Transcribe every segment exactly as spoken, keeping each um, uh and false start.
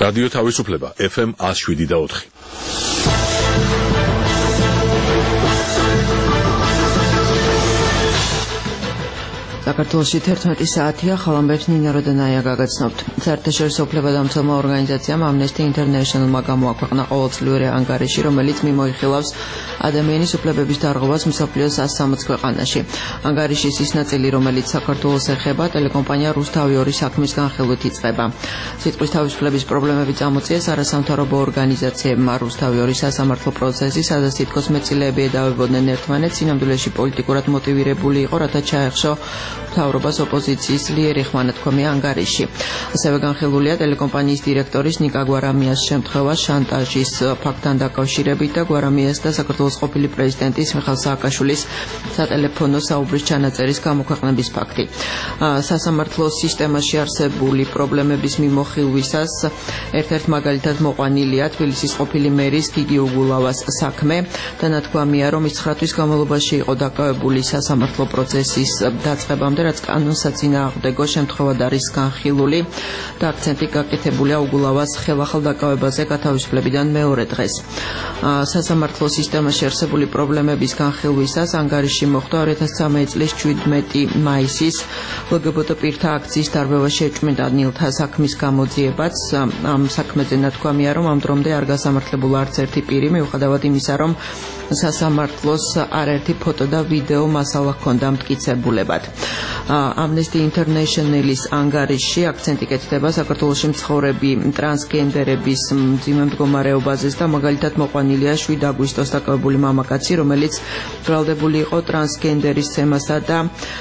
რადიო თავისუფლება ეფ ემ one oh seven და four. საქართველოში თერთმეტი საათია, ხალხამბებს ნინა როდანაია გაგაცნობთ. საერთაშორისო უფლებადამცველმა ორგანიზაციამ Amnesty International-მა გამოაქვეყნა ყოველწლიური ანგარიში, რომელიც მიმოიხილავს ადამიანის უფლებების დარღვევას მსოფლიოს one hundred sixty ქვეყანაში. ანგარიშის ის ნაწილი, რომელიც საქართველოს ეხება, ტელეკომპანია რუსთავი ორი საქმის განხილვით იწყება. სიტყვის თავისუფლების პრობლემები წამოწიეს არასამთავრობო ორგანიზაციებმა რუსთავი ორი სასამართლო პროცესი, სადაც თითქოს მეტწილეები ედავებოდნენ ერთმანეთს, სინამდვილეში პოლიტიკურად მოტივირებული იყო, რათა ჩაეხშო მთავრობას ოპოზიციის ძლიერი ხმანათქვამი ანგარიში. ასევე განხილულია ტელეკომპანიის დირექტორის ნიკა გვარამიას შემთხვევა შანტაჟის ფაქტთან დაკავშირებით და გვარამიას და საქართველოს ყოფილი პრეზიდენტის მიხეილ სააკაშვილის სატელეფონო საუბრის ჩანაწერის გამოქვეყნების ფაქტი. სასამართლო სისტემაში არსებული პრობლემების მიმოხილვისას ერთ-ერთ მაგალითად მოყვანილია თბილისის ყოფილი მერის გიგი უგულავას საქმე და ნათქვამია, რომ ის ცხრა თვის განმავლობაში იყო დაკავებული სასამართლო პროცესის დაწყებამდე, რაც კანონსაც წინააღმდეგო შემთხვევად არის განხილული და აქცენტი გაკეთებულია უგულავას ხელახალ დაკავებაზე გათავისუფლებიდან მეორე დღეს. სასამართლო სისტემაში არსებული პრობლემების განხილვისას ანგარიში მოხდა two thousand thirteen წლის seventeen მაისის ლ გ ბ ტ პირთა აქციის დარბევა შეჭმიდა ნილთა საქმის გამოძიებაც. ამ საქმეზე ნათქვამია, რომ ამ დრომდე არ გასამართლებულა არც ერთი პირი, მიუხედავად იმისა, რომ სასამართლოს არაერთი ფოტო და ვიდეო მასალა ჰქონდა მტკიცებულებად. Amnesty International-ის ანგარიშში აქცენტი კეთდება საქართველოში მცხოვრები ტრანსგენდერების მძიმე მდგომარეობაზე და მაგალითად მოყვანილია seven აგვისტოს დაკავებული მამაკაცი, რომელიც ბრალდებული იყო ტრანსგენდერის ცემასა და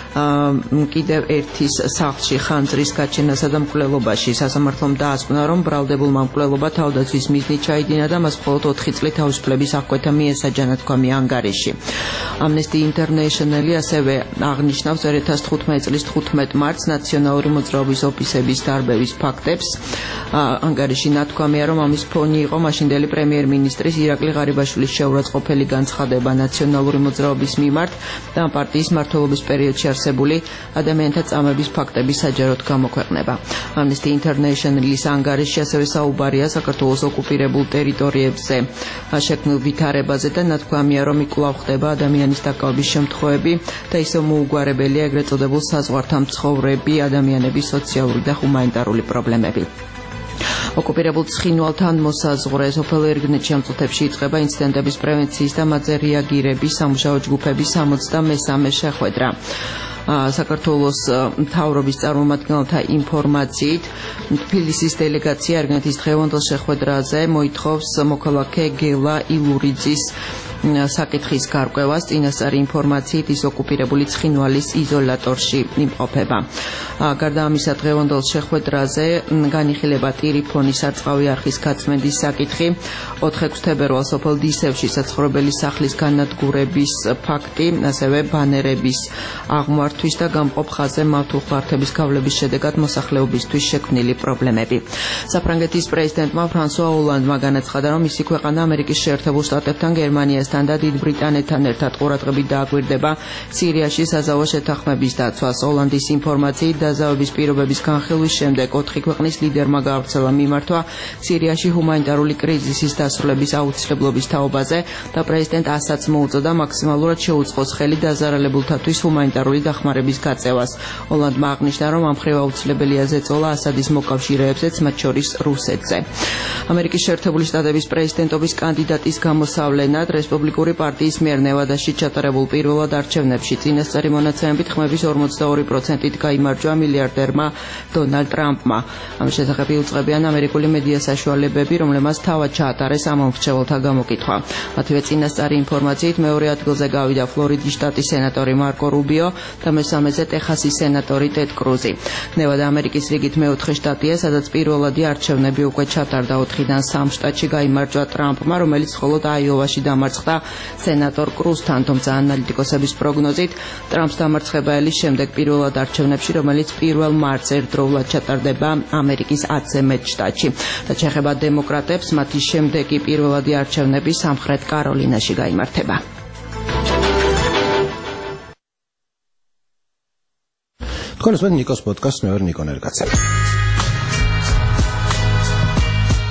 კიდევ ერთის სახლში ხანძრის გაჩენასა და მკვლელობაში. სასამართლომ დაასკვნა, რომ ბრალდებულმა მკვლელობა თავდაცვის მიზნით ჩაიდინა და მას მხოლოდ ოთხი წლი თავისუფლების აღკვეთა მიესაჯა ნათქვამი ანგარიში. Amnesty International-ი ასევე აღნიშნავს two thousand fifteen წლის fifteen მარტს ნაციონალური მოძრაობის ოფისების დარბევის ფაქტებს. ანგარიში ნათქვამია, რომ ამის ფონი იყო მაშინდელი პრემიერ-მინისტრის ირაკლი ღარიბაშვილის შეურაცხყოფელი განცხადება ნაციონალური მოძრაობის მიმართ და ამ პარტიის მმართველობის პერიოდში არსებული ადამიანთა წამების ფაქტების საჯაროდ გამოქვეყნება. Amnesty International-ის ანგარიში ასევე საუბარია საქართველოს ოკუპირებულ ტერიტორიებზე შექმნილ ვითარებაზე და ნათქვამია, რომ იკვლავ ხდება ადამიანის დაკავების შემთხვევები და ისევ მოუგვარებელია ეგრეთ წოდებულ საზღვართან მცხოვრები ადამიანების სოციალური და ჰუმანიტარული პრობლემები. ოკუპირებულ ცხინვალთან მოსაზღვრე სოფელ ერგნეთში ამ წუთებში იწყება ინციდენტების პრევენციის და მათზე რეაგირების სამუშაო ჯგუფების sixty-three შეხვედრა. საქართველოს მთავრობის წარმომადგენელთა ინფორმაციით თბილისის დელეგაცია ერგნეთის დღევანდელ შეხვედრაზე მოითხოვს მოქალაქე გელა ილურიძის საკითხის გარკვევას. წინასწარი ინფორმაციით ის ოკუპირებული ცხინვალის იზოლატორში იმყოფება. გარდა ამისა, დღევანდელ შეხვედრაზე განიხილება ტირიფონის სარწყავი არხის გაწმენდის საკითხი, four თებერვალს სოფელ დისევში საცხოვრებელი სახლის განადგურების ფაქტი, ასევე ბანერების აღმართვის და გამყოფ ხაზზე მავთულხმართების გავლების შედეგად მოსახლეობისთვის შექმნილი პრობლემები. საფრანგეთის პრეზიდენტმა ფრანსუა ოლანდმა განაცხადა, რომ მისი ქვეყანა ამერიკის შეერთებულ შტატებთან, გერმანიასთან და დიდ ბრიტანეთთან ერთად ყურადღებით დააკვირდება სირიაში საზავო შეთანხმების დაცვას. ოლანდის ინფორმაციით დაზავების პირობების განხილვის შემდეგ ოთხი ქვეყნის ლიდერმა გაავრცელა მიმართვა სირიაში ჰუმანიტარული კრიზისის დასრულების აუცილებლობის თაობაზე და პრეზიდენტ ასადს მოუწოდა მაქსიმალურად შეუწყოს ხელი დაზარალებულთათვის ჰუმანიტარული დახმარების გაწევას. ოლანდმა აღნიშნა, რომ ამ მხრივ აუცილებელია ზეწოლა ასადის მოკავშირეებზეც, მათ შორის რუსეთზე. ამერიკის შეერთებული შტატების პრეზიდენტობის კანდიდატის გამოსავლენად რესპუბლიკური პარტიის მიერ ნევადაში ჩატარებულ პირველად არჩევნებში წინასწარი მონაცემებით ხმების forty-two პროცენტით გაიმარჯვა მილიარდერმა დონალდ ტრამპმა. ამ შესახებ იუწყებიან ამერიკული მედია საშუალებები, რომლებმაც თავად ჩაატარეს ამ მომრჩეველთა გამოკითხვა. მათივე წინასწარი ინფორმაციით მეორე ადგილზე გავიდა ფლორიდის შტატის სენატორი მარკო რუბიო და მესამეზე ტეხასის სენატორი ტედ კრუზი. ნევადა ამერიკის რიგით მეოთხე შტატია, სადაც პირველადი არჩევნები უკვე ჩატარდა ოთხიდან სამ შტატში გაიმარჯვა ტრამპმა, რომელიც მხოლოდ აიოვაში დამარცხდა სენატორ კრუზთან, თუმცა ანალიტიკოსების პროგნოზით ტრამპს დამარცხება ელის შემდეგ პირველად არჩევნებში, რომელიც პირველ მარტს ერთდროულად ჩატარდება ამერიკის ათზე მეტ შტატში. და შეეხება დემოკრატებს, მათი შემდეგი პირველადი არჩევნები სამხრეთ კაროლინაში გაიმართება. თქვენ უსმენთ ნიკოს პოდკასტს, მე ვარ ნიკო ნერგაცელი.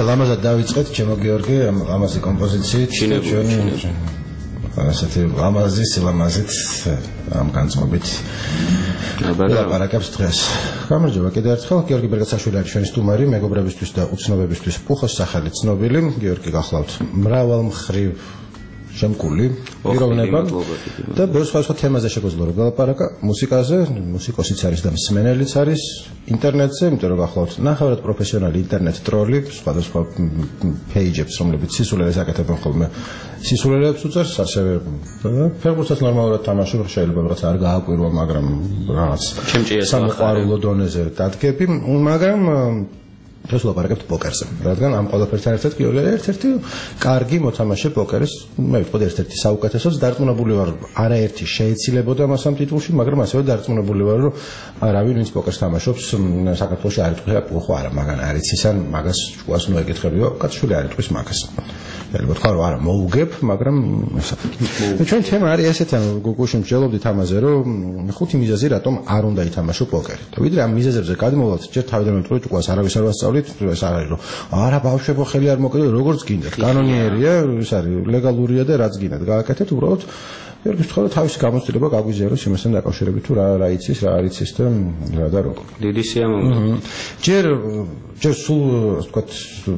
ლამაზად დავიწყეთ, ჩემო გიორგი, ამაზე კომპოზიციით ჩვენი ასეთი ლამაზი სილამაზით ამ განწყობით ლაპარაკებს დღეს. გამარჯობა კიდევ ერთხელ, გიორგი ბერგაცაშვილი არის ჩვენი სტუმარი, მეგობრებისთვის და უცნობებისთვის პუხოს სახელი ცნობილი. გიორგი გახლავთ მრავალმხრივ შემკული პიროვნება და ბევრ სხვა თემაზე შეგვიძლია რომ ვილაპარაკა, მუსიკაზე, მუსიკოსიც არის და მსმენელიც არის ინტერნეტზე, იმიტომ რომ გახლავთ ნახევრად პროფესიონალი ინტერნეტ ტროლი, სხვადასხვა პეიჯებს, რომლებიც სისულელეს აკეთებენ ხოლმე. სისულელებს უწევს, ასევე ფეხბურთსაც ნორმალურად თამაშობ, შეიძლება რაღაც არ გააკვირვა, მაგრამ რაღაც სამოყვარულო დონეზე დადგები, მაგრამ დღეს ვლაპარაკებთ პოკერზე, რადგან ამ ყველაფერთან ერთად გიორგი ერთ-ერთი კარგი მოთამაშე პოკერის, მე ვიტყოდი ერთ-ერთი საუკეთესოც, დარწმუნებული ვარ, არაერთი შეეცილებოდა მას ამ ტიტულში, მაგრამ ასევე დარწმუნებული ვარ, რომ არავინ ვინც პოკერს თამაშობს საქართველოში არ იტყვია პუხო არა, მაგან არ იცის ან მაგას შუას ნუ ეკითხებიო, კაცშვილი არ იტყვის მაგას. შეიძლება თქვა რომ არა მოუგებ, მაგრამ ჩვენ თემა არის ესეთი, ანუ გუგუში მსჯელობდით ამაზე, რომ ხუთი მიზეზი რატომ არ უნდა ითამაშო პოკერი. და ვიდრე ამ მიზეზებზე გადმოვალთ, ჯერ თავიდან ვიტყვით, უკაც არავის არ ვასწავლით, ეს არ არის რომ არა ბავშვებო ხელი არ მოკიდო, როგორც გინდათ. კანონიერია, ეს არის ლეგალურია და რაც გინდათ გააკეთეთ, უბრალოდ გიორგი თქვა რომ თავისი გამოცდილება გაგვიზიაროს იმასთან დაკავშირებით თუ რა რა იცის, რა არ იცის და რა და როგორ. დიდი სიამოვნებაა. ჯერ ჯერ სულ ვთქვათ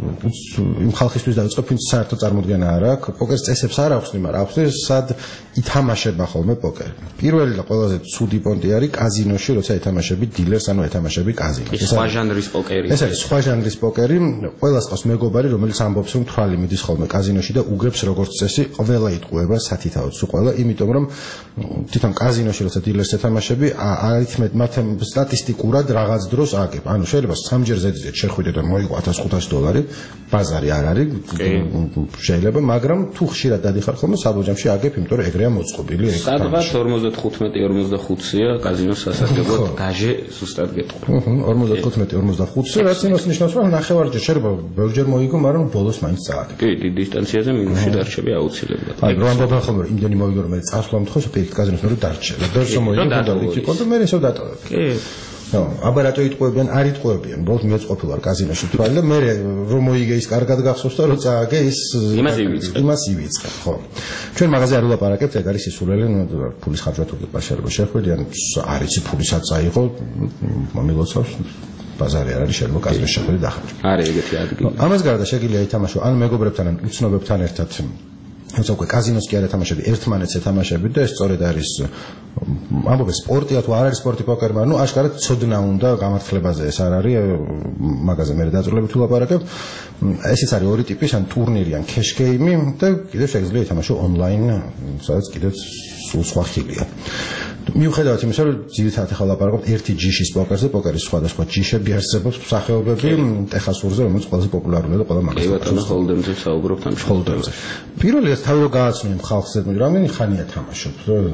იმ ხალხისთვის დავიწყებ, ვინც საერთოდ წარმოდგენა არ აქვს, პოკერის წესებს არ აქვს, მაგრამ აქვს სად ითამაშება ხოლმე პოკერი. პირველი და ყველაზე ცუდი პონტი არის კაზინოში, როცა ეთამაშები დილერს, ანუ ეთამაშები კაზინოში. ეს სხვა ჟანრის პოკერი. ეს არის სხვა ჟანრის პოკერი, ყველას ყავს მეგობარი, რომელიც ამბობს, რომ თვალი მიდის ხოლმე კაზინოში და უგებს როგორც წესი, ყველა იტყუება სათითაოდ, სულ ყველა, იმიტომ რომ თვითონ კაზინოში როცა დილერს ეთამაშები, არითმეტ მათემ სტატისტიკურად რაღაც დროს აგებ. ანუ შეიძლება სამჯერ ზედიზედ შეხვიდე და მოიგო ათას ხუთასი დოლარი, ბაზარი არ არის, შეიძლება, მაგრამ თუ ხშირად დადიხარ ხოლმე საბოჯამში აგებ, იმიტომ რომ ეგრეა მოწყობილი. სადღაც ორმოცდახუთმეტი ორმოცდახუთია კაზინოს სასარგებლოდ დაჟე ზუსტად გეტყვი. ორმოცდახუთმეტი ორმოცდახუთი, რაც იმას ნიშნავს, რომ ნახევარჯერ შეიძლება ბევრჯერ მოიგო, მაგრამ ბოლოს მაინც წააგებ. კი, დიდ დისტანციაზე მინუსში დარჩები აუცილებლად. აი, რომ ამბობენ ხოლმე, იმდენი მოიგო, რომ მე წასვლა მთხოვს, პირიქით კაზინოს მე დარჩე. და ბევრჯერ მოიგო და ვიქიყო და მე ესო დატოვებ. კი. ნო, აბა რატო იტყუებიან, არ იტყუებიან, ბოლოს მეც ყოფილი ვარ კაზინოში თვალი და მე რომ მოიგე ის კარგად გახსოვს და რომ წააგე ის იმას ივიწყებ. იმას ივიწყებ, ხო. ჩვენ მაღაზია არ ვლაპარაკებთ, ეგ არის სისულელი, ფულის ხარჯვა თუ გიყვაშერება შეხვედი, ან არ იცი ფულისაც წაიღო, მომილოცავს ბაზარი არ არის შეიძლება კაზინოში შეხვედი დახარჯო. არა, ეგეთი ადგილი. ამას გარდა შეგიძლია ითამაშო ან მეგობრებთან, ან უცნობებთან ერთად. თუმცა უკვე კაზინოს კი არ ეთამაშები, ერთმანეთს ეთამაშებით და ეს სწორედ არის ამბობენ სპორტია თუ არ არის სპორტი პოკერი, მაგრამ ნუ აშკარად ცოდნა უნდა გამართლებაზე ეს არ არის, მაგაზე მე დაწვრილებით ვლაპარაკებ. ესეც არის ორი ტიპის, ან ტურნირი, ან cash game და კიდევ შეგიძლია ითამაშო ონლაინ, სადაც კიდევ სულ სხვა ხილია. მიუხედავად იმისა, რომ ძირითადად ახლა ვლაპარაკობთ ერთი ჯიშის პოკერზე, პოკერის სხვადასხვა ჯიშები არსებობს, სახეობები, ტეხასურზე, რომელიც ყველაზე პოპულარულია და ყველა მაგას. კი ბატონო, ჰოლდემზე საუბრობთ ამ ჰოლდემზე. პირველი ეს თავი რომ გააცნო იმ ხალხს, რამდენი ხანია თამაშობ?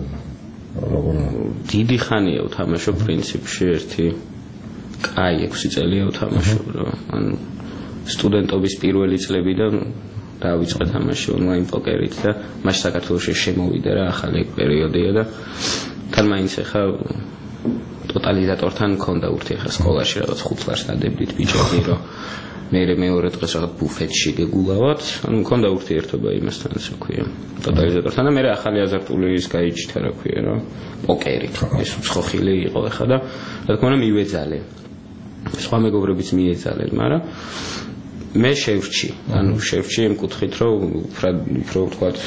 როგორ დიდი ხანია ვთამაშობ პრინციპში ერთი კაი ექვსი წელია ვთამაშობ, რა. ანუ სტუდენტობის პირველი წლებიდან დავიწყე თამაში ონლაინ პოკერით და მაშინ საქართველოში შემოვიდა რა ახალი პერიოდია და თან მაინც ახლა ტოტალიზატორთან მქონდა ურთიერთობა სკოლაში რაღაც ხუთ ლარს დადებდით ბიჭები რომ მე მეორე დღეს რაღაც ბუფეტში გეგულავთ, ანუ მქონდა ურთიერთობა იმასთან, ასე ვქვია, ტოტალიზატორთან და მე ახალი აზარტული ის გაიჩითა, რა ქვია, რა, პოკერი. ეს უცხოხილი იყო ახლა და რა თქმა უნდა მივეძალე. სხვა მეგობრებიც მიეძალენ, მაგრამ მე შევრჩი, ანუ შევრჩი იმ კუთხით, რომ უფრო ვთქვათ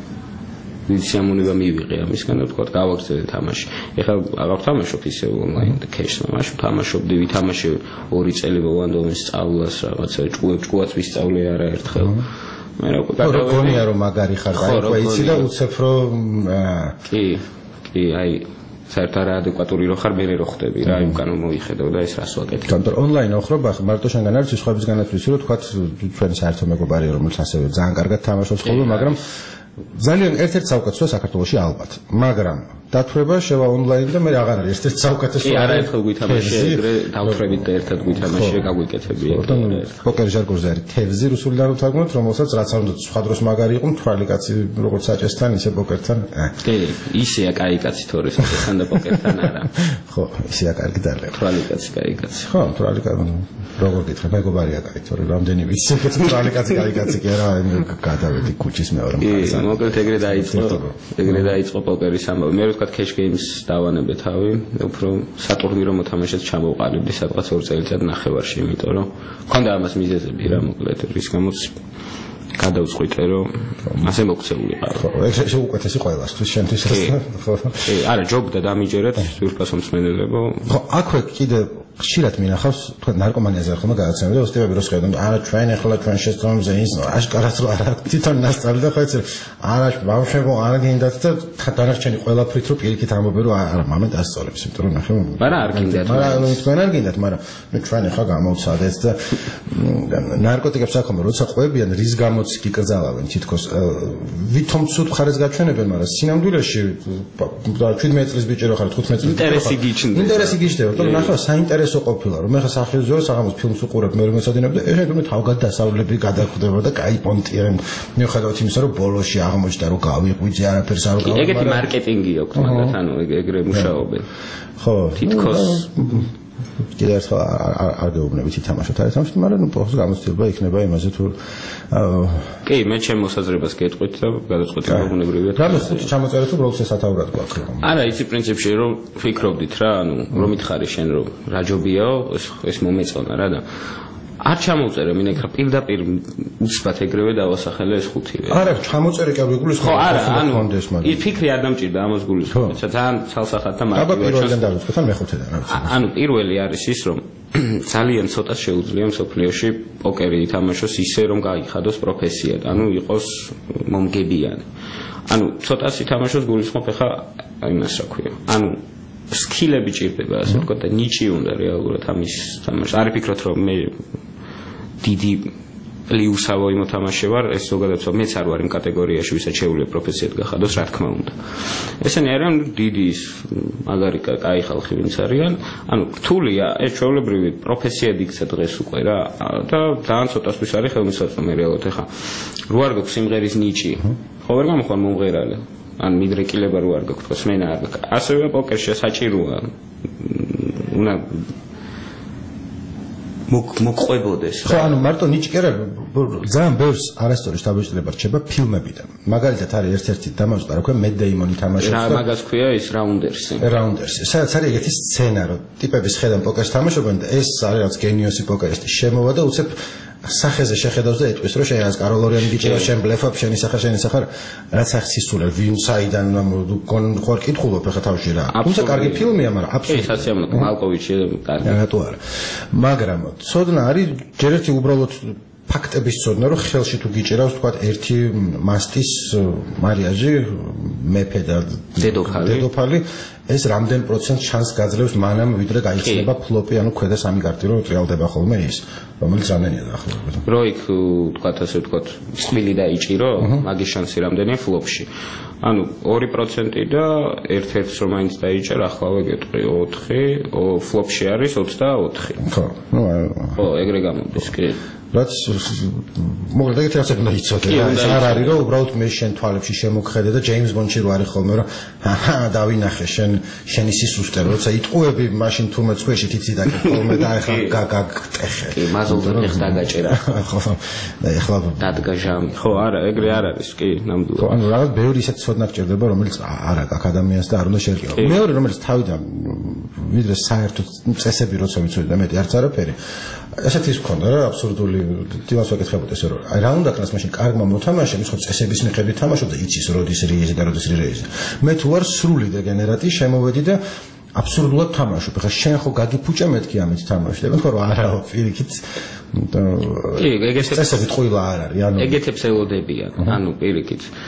სიამოვნება მივიღე ამისგან და ვთქვათ გავაგრძელე თამაში. ეხლა აღარ ვთამაშობ ისე ონლაინ და cash-ს მაშინ ვთამაშობდი, ვითამაშე ორი წელი მოვანდომე სწავლას რაღაცა ჭკუაც ვისწავლე არაერთხელ. მე რა უკვე გონია რომ მაგარი ხარ, აი უკვე იცი და უცებ რომ კი, კი, აი საერთოდ ადეკვატური რო ხარ, მე რო ხდები რა, იმ კანონ მოიხედავ და ეს რას ვაკეთებ. კონტრ ონლაინ ოხრობა, მარტო შენგან არის სხვებისგანაც ვიცი რომ თქვათ ჩვენი საერთო მეგობარი რომელიც ასევე ძალიან კარგად თამაშობს ხოლმე, მაგრამ ძალიან ერთ-ერთ საუკეთესოა საქართველოში ალბათ, მაგრამ დათვრება შევა ონლაინ და მე აღარ არის ერთ-ერთი საუკეთესო. კი, არაერთხელ გვითამაშე, ეგრე დავთვრებით და ერთად გვითამაშე, გაგვიკეთები ეგრე. პოკერის ჟარგონზე არის თევზი რუსულიდან ვთარგმნოთ, რომელსაც რაც არ უნდა სხვა დროს მაგარი იყო, მთვალი კაცი როგორც საჭესთან, ისე პოკერთან. კი, ისეა კაი კაცი თორე საჭესთან და პოკერთან არა. ხო, ისეა კარგი დალე. მთვალი კაცი კაი კაცი. ხო, მთვალი კაცი. როგორ გითხრა, მეგობარია კაი, თორე რამდენი ვიცი, მთვალი კაცი კაი კაცი კი არა, გადავედი ქუჩის მეორე მხარეს. კი, მოკლედ ეგრე დაიწყო, ეგრე დაიწყო პოკერის ამბავი. მე ვთქვათ cash games დავანებე თავი, უფრო სატურნირო მოთამაშეც ჩამოვყალიბდი სადღაც ორ წელიწად ნახევარში, იმიტომ რომ მქონდა ამას მიზეზები რა, მოკლედ რის გამოც გადავწყვიტე რომ ასე მოქცეულიყავ. ხო, ეს უკეთესი ყველასთვის შენთვის ხო. კი, არა, ჯობდა დამიჯერეთ სვირფასო მსმენელებო. ხო, აქვე კიდე ხშირად მინახავს თქვენ ნარკომანიაზე ხომ გადაცემები და ოსტივები რო შეხედავ არა ჩვენ ახლა ჩვენ შეცდომზე ის აშკარად რო არა თვითონ ნასწავლი და ხო ეცე არა ბავშვებო არა გინდათ და დანარჩენი ყველაფრით რო პირიქით ამბობენ რომ არა მამეთ ასწავლებს იმიტომ რომ ნახე არა არ გინდათ მაგრამ თქვენ არ გინდათ მაგრამ ნუ ჩვენ ახლა გამოვცადეთ და ნარკოტიკებს აქომე როცა ყვებიან რის გამოც გიკრძალავენ თითქოს ვითომ ცუდ მხარეს გაჩვენებენ მაგრამ სინამდვილეში შვიდმეტი წლის ბიჭი რო ხარ თხუთმეტი წლის ინტერესი გიჩნდება ინტერესი გიჩნდება თორე ნახე საინტერესო ყოფილა რომ ეხა სახელმწიფო საღამოს ფილმს უყურებ მე რომ ეცადინებ და ეს რომ თავგად დასავლები გადახვდება და კაი პონტიენ მიუხედავად იმისა რომ ბოლოში აღმოჩნდა რომ გავიყვიძე არაფერს არ გავიგე ეგეთი მარკეტინგი აქვს მაგათ ანუ ეგრე მუშაობენ ხო თითქოს კიდევ ერთხელ არ გეუბნებით ითამაშოთ არ ითამაშოთ მაგრამ ნუ პოხს გამოცდილება იქნება იმაზე თუ კი მე ჩემ მოსაზრებას გეტყვით და გადაწყვეტი გეუბნებრივია რა ხუთი ჩამოწერეთ თუ უბრალოდ სასათაურად გვაქვს არა იცი პრინციპში რომ ფიქრობდით რა ანუ რომ მითხარი შენ რომ რა ჯობიაო ეს მომეწონა რა და არ ჩამოვწერე მინეკრა პირდაპირ უცბად ეგრევე დავასახელე ეს ხუთივე. არა, ჩამოწერე კი არ გიგულის ხო, არა, ანუ ის ფიქრი არ დამჭირდა ამას გულისხმობ. ძალიან ცალსახად და მარტივია. აბა პირველიდან დავიწყოთ, ან მეხუთედან რა ვიცი. ანუ პირველი არის ის რომ ძალიან ცოტა შეუძლია მსოფლიოში პოკერი ითამაშოს ისე რომ გაიხადოს პროფესიად, ანუ იყოს მომგებიანი. ანუ ცოტას ითამაშოს გულისხმობ ხა იმას რა ქვია. ანუ სკილები ჭირდება ასე ვთქვათ და ნიჭი უნდა რეალურად ამის თამაში. არ ვფიქრობ რომ მე დიდი პლიუსავოი მოთამაშე ვარ, ეს ზოგადად მეც არ ვარ იმ კატეგორიაში, ვისაც შეუძლია პროფესიად გახადოს, რა თქმა უნდა. ესენი არიან დიდი ის მაგარი კაი ხალხი ვინც არიან, ანუ რთულია ეს ჩვეულებრივი პროფესიად იქცა დღეს უკვე რა და ძალიან ცოტასთვის არის ხელმისაწვდომი რეალურად ეხა. რო არ გაქვს სიმღერის ნიჭი, ხო ვერ გამოხარ მომღერალი. ან მიდრეკილება რო არ გაქვს, სმენა არ გაქვს. ასევე პოკერში საჭიროა უნდა მოყვებოდეს. ხო, ანუ მარტო ნიჭი კი არა, ძალიან ბევრს არასწორი შთაბეჭდილება რჩება ფილმებიდან. მაგალითად არის ერთ-ერთი დამაჟდა, რა ქვია, Matt Damon თამაშობს და რა მაგას ქვია ის რაუნდერსი. რაუნდერსი. სადაც არის ეგეთი სცენა, რომ ტიპების ხედან პოკერს თამაშობენ და ეს არის რაღაც გენიოსი პოკერისტი. შემოვა და უცებ სახეზე შეხედავს და ეტყვის რომ შენ რაც კაროლორიანი გიჭირა შენ ბლეფობ შენი სახე შენი სახე რაც ახსისულა ვინ საიდან ხარ კითხულობ ხა თავში რა თუმცა კარგი ფილმია მაგრამ აბსოლუტურად ეს ასე ამბობ მალკოვიჩი კარგი რატო არა მაგრამ ცოდნა არის ჯერ ერთი უბრალოდ ფაქტების ცოდნა რომ ხელში თუ გიჭირავს თქვა ერთი მასტის მარიაჟი მეფე და დედოფალი დედოფალი ეს რამდენ პროცენტს ჩანს გაძლევს მანამ ვიდრე გაიხსნება ფლოპი ანუ ქვედა სამი კარტი რომ ტრიალდება ხოლმე ის რომელიც რამდენია დაახლოებით რო იქ თქვა ასე თქვა წვილი დაიჭირო მაგის შანსი რამდენია ფლოპში ანუ ორი პროცენტი და ერთ-ერთს რომ მაინც დაიჭერა ახლავე გეტყვი ოთხი ფლოპში არის ოცდაოთხი ხო ნუ ხო ეგრე გამოდის კი რაც მოკლედ ეგეთი ასე უნდა იცოდე რა არ არის რომ უბრალოდ მე შენ თვალებში შემოგხედე და ჯეიმს ბონდში რო არის ხოლმე რომ აჰა დავინახე შენ შენი სისუსტე როცა იტყუები მაშინ თურმე ცხვეში თიცი და ხოლმე და ეხლა გაგტეხე კი მაზოლთან ეხ დაგაჭერა ხო და ეხლა დადგა ჟამი ხო არა ეგრე არ არის კი ნამდვილად ხო ანუ რაღაც ბევრი ისეთ ცოდნა გჭირდება რომელიც არ აქვს ადამიანს და არ უნდა შეერგება მეორე რომელიც თავიდან ვიდრე საერთოდ წესები როცა ვიცოდი და მეტი არც არაფერი ესეთ ის მქონდა რა აბსურდული თვითონ ვაკითხებოდი ესე რომ აი რა უნდა ქნას მაშინ კარგმა მოთამაშემ ის ხო წესების მიხედვით თამაშობდა იცის როდის რეიზი და როდის რეიზი მე თუ არ სრული დეგენერატი შემოვედი და აბსურდულად თამაშობ ხა შენ ხო გაგიფუჭა მეთქი ამით თამაში და მე ხო რა არაო პირიქით კი ეგეთებს წესები ტყუილა არ არის ანუ ეგეთებს ელოდებიან ანუ პირიქით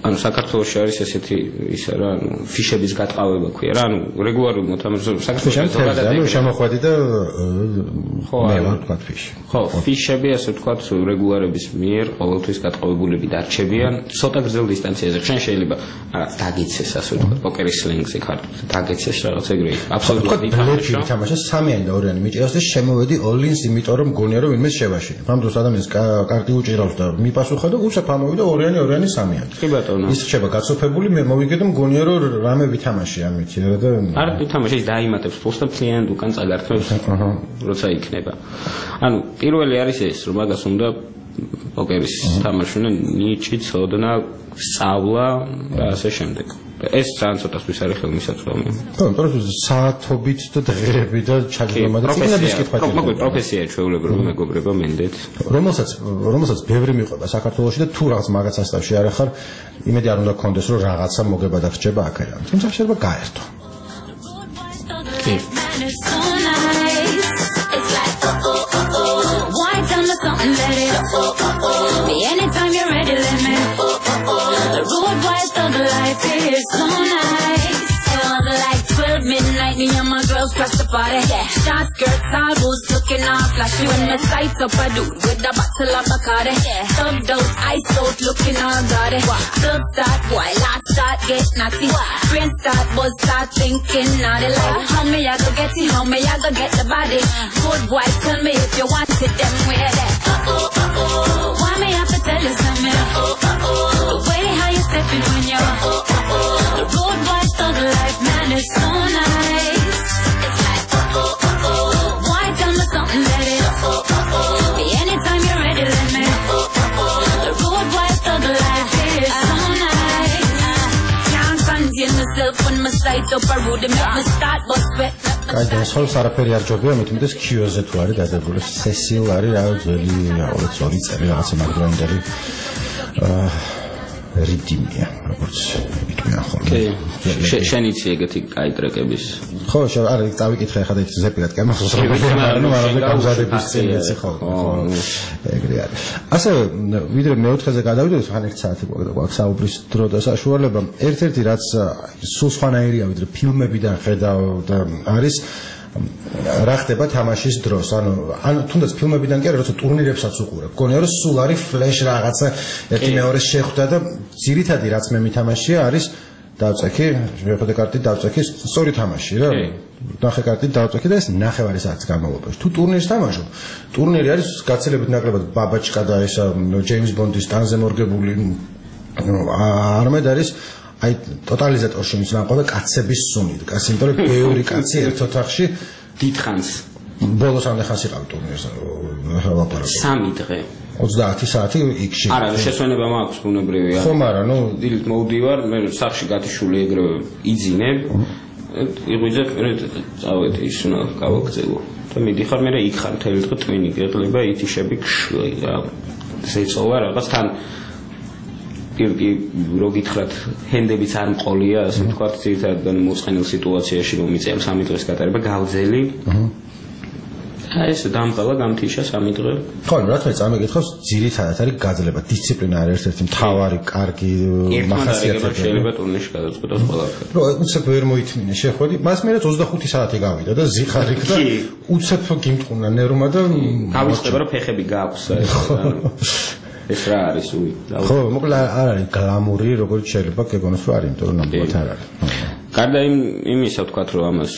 ანუ საქართველოში არის ესეთი ისა რა, ანუ ფიშების გატყავება ქვია რა, ანუ რეგულარული მოთამაშე საქართველოში ზოგადად ანუ შემოხვედი და მე ვარ თქვა ფიში. ხო, ფიშები ასე ვთქვათ რეგულარების მიერ ყოველთვის გატყავებულები დარჩებიან ცოტა გრძელ დისტანციაზე. შენ შეიძლება რაღაც დაგეცეს ასე ვთქვათ პოკერის სლენგზე ქართულად დაგეცეს რაღაც ეგრე. აბსოლუტურად ითამაშე. ითამაშე სამიანი და ორიანი მიჭირავს და შემოვედი all-ins იმიტომ რომ გონია რომ ვინმე შევაშინებ. ამ დროს ადამიანს კარტი უჭირავს და მიპასუხა და უცებ ამოვიდა ორიანი ორიანი სამიანი. კი ბატონო. ის რჩება გაცოფებული მე მოვიგე და მგონია რომ რამე ვითამაშე ამით რა და არ ვითამაშე ის დაიმატებს ფულს და მთლიანად უკან წაგართმევს როცა იქნება. ანუ პირველი არის ეს რომ მაგას უნდა პოკერის თამაშია ნიჭი ცოდნა სწავლა და ასე შემდეგ. ეს ძალიან ცოტასთვის არის ხელმისაწვდომი. ხო, იმიტომ რომ საათობით და დღეებით და ჩაგდომა და წიგნების კითხვა მოკლედ პროფესია ჩვეულებრივი მეგობრება მენდეთ. რომელსაც რომელსაც ბევრი მიყვება საქართველოში და თუ რაღაც მაგაც ასწავში არ ახარ, იმედი არ უნდა გქონდეს რომ რაღაცა მოგება და ხდება აქედან. თუმცა შეიძლება გაერთო. კი. Something let it be anytime you're ready, let me the road wide of the life is so nice. It was like twelve midnight, me and my girls crashed the party. Yeah, short skirts, all boots, looking all flashy. When my sights up a dude with a bottle of Bacardi. Yeah, thugged out, iced out, looking all gaudy. Blood start, boy, last start, get naughty. Brain start, buzz start thinking naughty. Like, how me I go get it, how me I go get the body. Good boy, tell me if you want it, then wear that. Why me have to tell you something? The way how you stepping when you're the road wide thug life, man, it's so nice. It's like why tell me something, let it be anytime you're ready, let me the road wide thug life is so nice. Can't contain myself when my sights up a road, it make me start bust sweat. აი და სოლს არაფერი არ ჯობია, მით უმეტეს კიოზე თუ არის დადებული. სესილ არის რა ძველი რაღაც ორი წელი რაღაცა მაგდროინდელი აა რიტმია, როგორც იტყვიან ხოლმე. კი. შენ იცი ეგეთი კაი ტრეკების. ხო, არა, წავიკითხე ახლა და ზეპირად კემახოს რომ ანუ არა გამზადების წინიცი ხო. ეგრე არის. ასე ვიდრე მეოთხეზე გადავიდეთ, ხან ერთ საათი გვაქვს საუბრის დრო და საშუალება. ერთ-ერთი რაც სულ სხვანაირია ვიდრე ფილმებიდან ხედავ და არის რა ხდება თამაშის დროს. ანუ ან თუნდაც ფილმებიდან კი არა, როცა ტურნირებსაც უყურებ. გონია რომ სულ არის ფლეშ რაღაცა ერთი მეორეს შეხვდა და ძირითადი რაც მე მითამაშია არის დავწექი, შევხედე კარტი დავწექი, სწორი თამაში რა. ნახე კარტი დავწექი და ეს ნახევარი საათის განმავლობაში. თუ ტურნირს თამაშობ, ტურნირი არის გაცილებით ნაკლებად ბაბაჩკა და ესა ჯეიმს ბონდის ტანზე მორგებული. არამედ არის აი ტოტალიზატორში მის ნაყოფა კაცების სუნი. კაცი, იმიტომ რომ ბევრი კაცი ერთ ოთახში დიდხანს. ბოლოს ამდე ხანს იყავი ტურნირს ლაპარაკობ. სამი დღე. ოცდაათი საათი იქში. არა, შესვენება მაქვს ბუნებრივია. ხო, მაგრამ ნუ დილით მოვდივარ, მე სახში გათიშული ეგრევე იძინებ. იღვიძებ, მე წავედი ის უნდა გავაგზავნო. და მიდიხარ, მე იქ ხარ მთელი დღე ტვინი გეყლება, ითიშები ქსვი რა. ზეწოვა რაღაც თან პირდი რო გითხრათ, ჰენდებიც არ მყოლია, ასე ვთქვათ, ძირითადად მოწყენილ სიტუაციაში რომ მიწევ სამი დღის გატარება გავძელი. აი ეს დამყალა გამთიშა სამი დღე. ხო, რა თქმა უნდა, წამიგითხავს, ძირითადად არის გაძლება, დისციპლინა არის ერთ-ერთი მთავარი, კარგი მახასიათებელი. შეიძლება ტურნირში გადაწყვეტოს ყველაფერი. რო უცებ ვერ მოითმინე, შეხვედი, მას მერე ოცდახუთი საათი გავიდა და ზიხარ იქ და უცებ გიმტყუნა ნერვმა და გავიწყება რომ ფეხები გაქვს ეს. ეს რა არის უი? ხო, მოკლედ არ არის გლამური, როგორც შეიძლება გეგონოს რომ არის, იმიტომ რომ ნამდვილად არ არის. გარდა იმ იმისა ვთქვათ, რომ ამას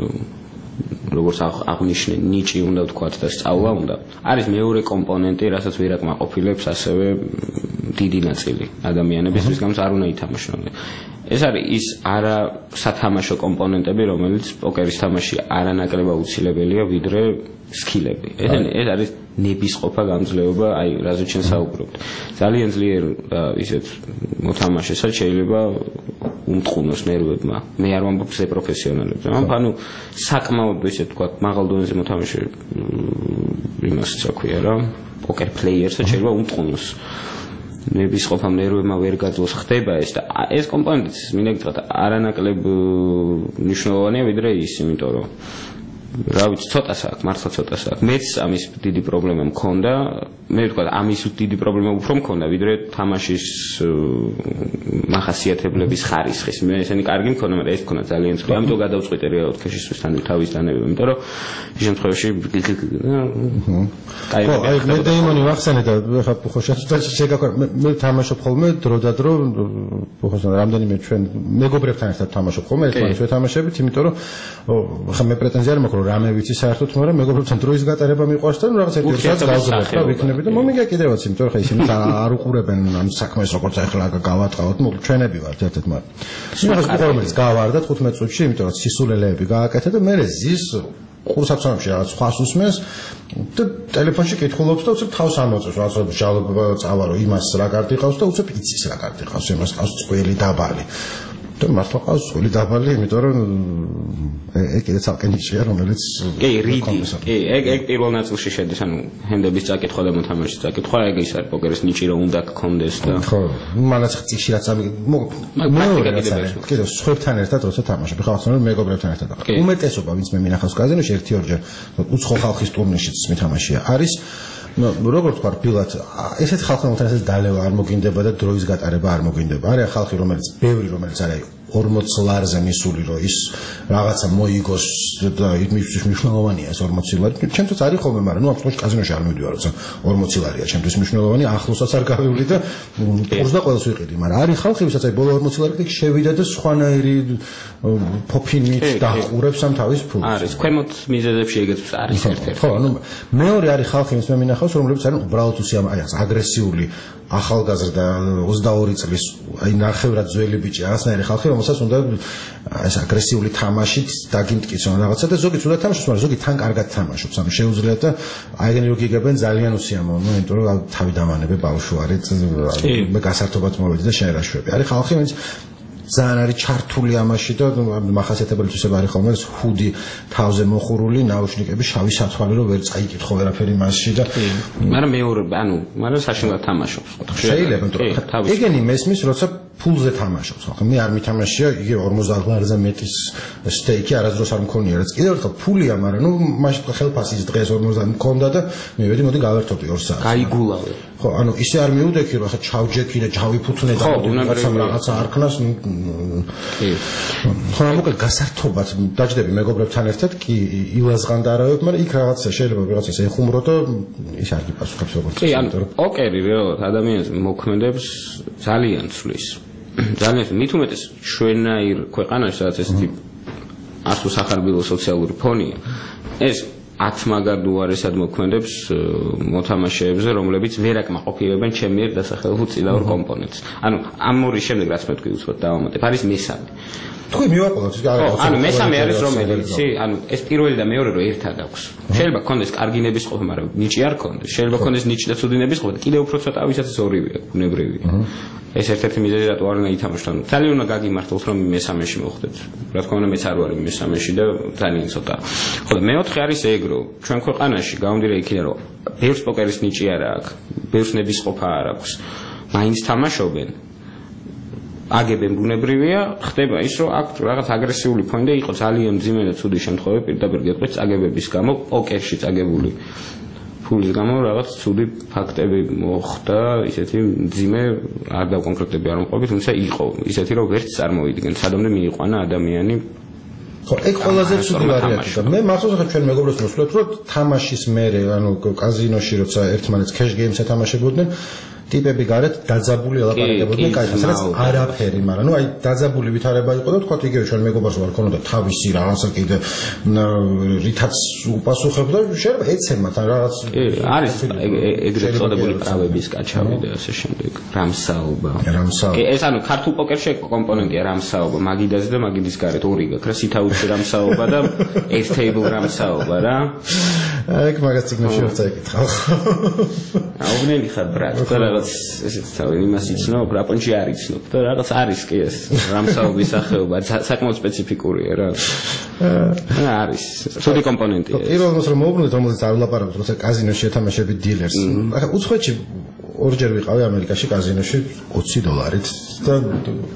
როგორც აღნიშნე, ნიჭი უნდა ვთქვათ და სწავლა უნდა. არის მეორე კომპონენტი, რასაც ვერ აკმაყოფილებს ასევე დიდი ნაწილი ადამიანების, რის გამოც არ უნდა ითამაშონ. ეს არის ის არა სათამაშო კომპონენტები, რომელიც პოკერის თამაში არანაკლებად აუცილებელია, ვიდრე სკილები. ეს არის ნებისყოფა გამძლეობა, აი, რაზეც ჩვენ საუბრობთ. ძალიან ძლიერ და ისეთ მოთამაშესაც შეიძლება უმტყუნოს ნერვებმა. მე არ ვამბობ ზე პროფესიონალებს. ანუ საკმაოდ ისე თქვა, მაღალ დონეზე მოთამაშე იმას საქვია რა, პოკერ პლეიერსაც შეიძლება უმტყუნოს. ნებისყოფა ნერვებმა ვერ გაძლოს ხდება ეს და ეს კომპონენტიც მინდა გითხრათ არანაკლებ მნიშვნელოვანია ვიდრე ის, იმიტომ რომ რა ვიცი, ცოტას აქვს, მართლა ცოტას აქვს. მეც ამის დიდი პრობლემა მქონდა. მე ვთქვა, ამის დიდი პრობლემა უფრო მქონდა, ვიდრე თამაშის მახასიათებლების ხარისხის. მე ესენი კარგი მქონდა, მაგრამ ეს მქონდა ძალიან ცუდი. ამიტომ გადავწყვიტე რეალურად ქეშისთან თავის დანებება, იმიტომ რომ ის შემთხვევაში კაი. ხო, აი მე დეიმონი ვახსენე და ხა ხო შეგაკვირ მე თამაშობ ხოლმე დრო და დრო ხო რამდენიმე ჩვენ მეგობრებთან ერთად თამაშობ ხოლმე ერთმანეთს ვეთამაშებით, იმიტომ რომ ხა მე პრეტენზია არ მაქვს რომ რამე ვიცი საერთოდ, მაგრამ მეგობრებთან დროის გატარება მიყვარს და რაღაც ერთი საათს გავზრდებ და ვიქნები და მომიგა კიდევაც, იმიტომ რომ ხა ისინი არ უყურებენ ამ საქმეს როგორც ახლა გავატყავოთ, მოკლედ ჩვენები ვართ ერთ-ერთ, მაგრამ სიმაღლეს ყოველმეც გავარდა თხუთმეტ წუთში, იმიტომ რომ სისულელეები გააკეთა და მე ზის კურსაცამში რაღაც სხვას უსმენს და ტელეფონში კითხულობს და უცებ თავს ამოწევს, რაღაცა ჟალობა წავარო იმას რა კარტი ყავს და უცებ იცის რა კარტი ყავს, იმას ყავს წყვილი დაბალი. და მართლა ყავს წყვილი დაბალი, იმიტომ რომ ეგ კიდე ცალკე ნიშია, რომელიც კი, რიდი. კი, ეგ ეგ პირველ ნაწილში შედის, ანუ ჰენდების წაკითხვა და მოთამაშის წაკითხვა, ეგ ის არის პოკერის ნიჭი რომ უნდა გქონდეს და ხო, მანაც წიგში რაც ამი მეორე რაც არის. კიდე სხვებთან ერთად როცა თამაშობ, ხა ახსენე მეგობრებთან ერთად. უმეტესობა ვინც მე მინახავს კაზინოში ერთი ორჯერ უცხო ხალხის ტურნირშიც მითამაშია. არის ну, როგორც ვთქვა, ფილად, ესეთ ხალხთან ერთად დალევა არ მოგინდება და დროის გატარება არ მოგინდება. არის ხალხი, რომელიც ბევრი, რომელიც არის ორმოც ლარზე მისული, რომ ის რაღაცა მოიგოს და იმისთვის მნიშვნელოვანია ეს ორმოცი ლარი. ჩემთვის არის ხოლმე, მაგრამ ნუ ამ შემთხვევაში კაზინოში არ მივიდივარ, როცა ორმოცი ლარია ჩემთვის მნიშვნელოვანი, ახლოსაც არ გავივლი და კურსს და ყველას ვიყიდი, მაგრამ არის ხალხი, ვისაც აი ბოლო ორმოცი ლარი კიდე შევიდა და სხვანაირი ფოფინით დაყურებს ამ თავის ფულს. არის, ქვემოთ მიზეზებში ეგეც არის ერთ-ერთი. ხო, ანუ მეორე არის ხალხი, ვინც მე მინახავს, რომლებიც არის უბრალოდ უსიამ, აი ეს აგრესიული ახალგაზრდა ოცდაორი წლის აი ნახევრად ძველი ბიჭი, რაღაცნაირი ხალხი, რომელსაც უნდა ეს აგრესიული თამაშით დაგიმტკიცონ რაღაცა და ზოგი ცუდად თამაშობს, მაგრამ ზოგი თან კარგად თამაშობს. ანუ შეუძლიათ და აიგენი რო გიგებენ ძალიან უსიამოვნო, იმიტომ რომ თავი დამანები ბავშვი არის, მე გასართობად მოვედი და შენ რა შვები. არის ხალხი, ვინც ძალიან არის ჩართული ამაში და მახასიათებელი თვისება არის ხოლმე ეს ჰუდი თავზე მოხურული, ნაუშნიკები, შავი სათვალე, რომ ვერ წაიკითხო ვერაფერი მასში და მაგრამ მეორე, ანუ მაგრამ საშინლად თამაშობს. შეიძლება, რომ ეგენი მესმის, როცა ფულზე თამაშობს. ხო, მე არ მითამაშია, იგი ორმოცდაათ ლარზე მეტის სტეიკი არასდროს არ მქონია, რაც კიდევ ერთხელ ფულია, მაგრამ ნუ მაშინ ხელფასის დღეს ორმოცდაათ მქონდა და მივედი, მოდი გავერთობდი ორ საათს. გაიგულავე. ხო, ანუ ისე არ მიუდექი, რომ ხა ჩავჯექი და ჩავიფუთუნე და რაღაცა რაღაცა არქნას, ნუ კი. ხო, მოკლედ გასართობად დაждები მეგობრებთან ერთად, კი ილაზღან და არავებ, მაგრამ იქ რაღაცა შეიძლება რაღაცას ეხუმრო და ის არ გიპასუხებს როგორც. კი, ანუ პოკერი რეალურად ადამიანს მოქმედებს ძალიან ცვლის. ძალიან მით უმეტეს ჩვენაირ ქვეყანაში, სადაც ესეთი ასუ სახარბილო სოციალური ფონია, ეს ათ მაგარ უარესად მოქმედებს მოთამაშეებზე, რომლებიც ვერ აკმაყოფილებენ ჩემი ერთ დასახელებულ წილაურ კომპონენტს. ანუ ამ ორი შემდეგ რაც მე თქვი უცბად დავამატებ, არის მესამე. თქვი მივაყოლოთ ის არა. ანუ მესამე არის რომელიც, ანუ ეს პირველი და მეორე რო ერთად აქვს. შეიძლება გქონდეს კარგი ნებისყოფა, მაგრამ ნიჭი არ გქონდეს. შეიძლება გქონდეს ნიჭი და ცუდი ნებისყოფა და კიდევ უფრო ცოტა ვისაც ეს ორივე ბუნებრივია. ეს ერთ-ერთი მიზეზი რატო არ უნდა ითამაშოთ. ძალიან უნდა გაგიმართლოთ რომ მესამეში მოხდეთ. რა თქმა უნდა მეც არ ვარ მესამეში და ძალიან ცოტა. ხოლო მეოთხე არის ეგ რომ ჩვენ ქვეყანაში გამომდინარე იქიდან რომ ბევრს პოკერის ნიჭი არ აქვს, ბევრს ნებისყოფა არ აქვს. მაინც თამაშობენ. აგებენ ბუნებრივია, ხდება ის რომ აქ რაღაც აგრესიული ფონი და იყო ძალიან მძიმე და ცუდი შემთხვევები პირდაპირ გეტყვით აგებების გამო პოკერში წაგებული ფულის გამო რაღაც ცუდი ფაქტები მოხდა, ისეთი მძიმე არ დავკონკრეტები არ მოყვებით, თუმცა იყო ისეთი რომ ვერც წარმოვიდგენ, სადამდე მიიყვანა ადამიანი. ხო, ეგ ყველაზე ცუდი ვარიანტია. მე მახსოვს ხა ჩვენ მეგობრებს მოსვლეთ რომ თამაშის მერე, ანუ კაზინოში როცა ერთმანეთს cash games ეთამაშებოდნენ, ტიპები გარეთ დაძაბული ელაპარაკებოდნენ, კაი, სადაც არაფერი, მაგრამ ნუ აი დაძაბული ვითარება იყო და თქვა იგივე ჩვენ მეგობარს ვარ ქონოდა თავისი რაღაცა კიდე რითაც უპასუხებ და შეიძლება ეცემა თან რაღაც არის ეგრეთ წოდებული პრავების კაჩავი და ასე შემდეგ. რამსაობა. რამსაობა. ეს ანუ ქართულ პოკერში კომპონენტია რამსაობა, მაგიდაზე და მაგიდის გარეთ ორი გაქვს, რა სითაუცი რამსაობა და ეს table რამსაობა რა. ეგ მაგას ციგნებში ვწა ეკითხავ. აუგნელი ხარ ბრატ, და რაღაც ესეც თავი იმას იცნობ, რაპონჩი არ იცნობ და რაღაც არის კი ეს რამსაობის სახეობა, საკმაოდ სპეციფიკურია რა. აა არის ცუდი კომპონენტია. პირველს რომ მოვუბრუნდეთ, რომელზეც არ ვლაპარაკობთ, როცა კაზინოში ეთამაშები დილერს. ახლა უცხოეთში ორჯერ ვიყავი ამერიკაში კაზინოში ოცი დოლარით და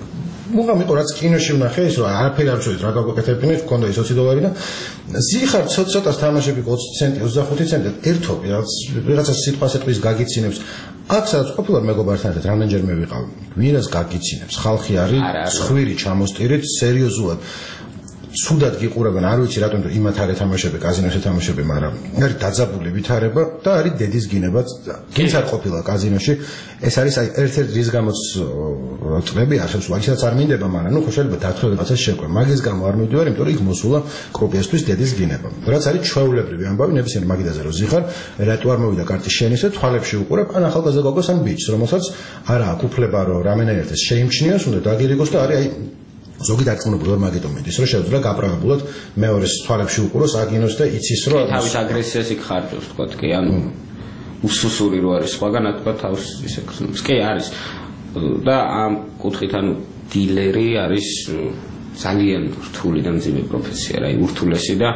მუღამი იყო რაც კინოში ვნახე ის რა არაფერი არ ვშევით რა გაგვეკეთებინე გქონდა ის ოცი დოლარი და ზიხარ ცოტა-ცოტას თამაშები ოცი ცენტი ოცდახუთი ცენტი ერთობი რაც რაღაცა სიტყვა სიტყვის გაგიცინებს აქ სადაც ყოფილა მეგობართან ერთად რამდენჯერმე ვიყავი ვინაც გაგიცინებს ხალხი არის ცხვირი ჩამოსტირით სერიოზულად სუდად გიყურებენ არ ვიცი რატომ იმათ არ ეთამაშები კაზინოს ეთამაშები მაგრამ არის დაძაბული ვითარება და არის დედის გინებაც ვინც არ ყოფილა კაზინოში ეს არის აი ერთ-ერთი რის გამოც წლები ახლა ვაისაც არ მინდება მაგრამ ნუ ხო შეიძლება დათხოვებაცაც შეკვე მაგის გამო არ მივდივარ იმიტომ რომ იქ მოსულა კრუპიესთვის დედის გინება რაც არის ჩვეულებრივი ამბავი ნებისმიერ მაგიდაზე რომ ზიხარ რატო არ მოვიდა კარტი შენისა თვალებში უყურებ ან ახალგაზრდა გოგოს ან ბიჭს რომელსაც არა აქვს უფლება რომ რამენაირად შეიმჩნიოს უნდა დაგირიგოს და არის აი ზოგი დარწმუნებული ვარ მაგიტომ მიდის რომ შეუძლია გაправებულად მეორეს თვალებში უყუროს აგინოს და იცის რომ თავის აგრესიას იქ ხარჯავს თქო კი ანუ უსუსური რო არის სხვაგან თქვა თავს ისე ხსნობს კი არის და ამ კუთხით ანუ დილერი არის ძალიან რთული და მძიმე პროფესია რა ურთულესი და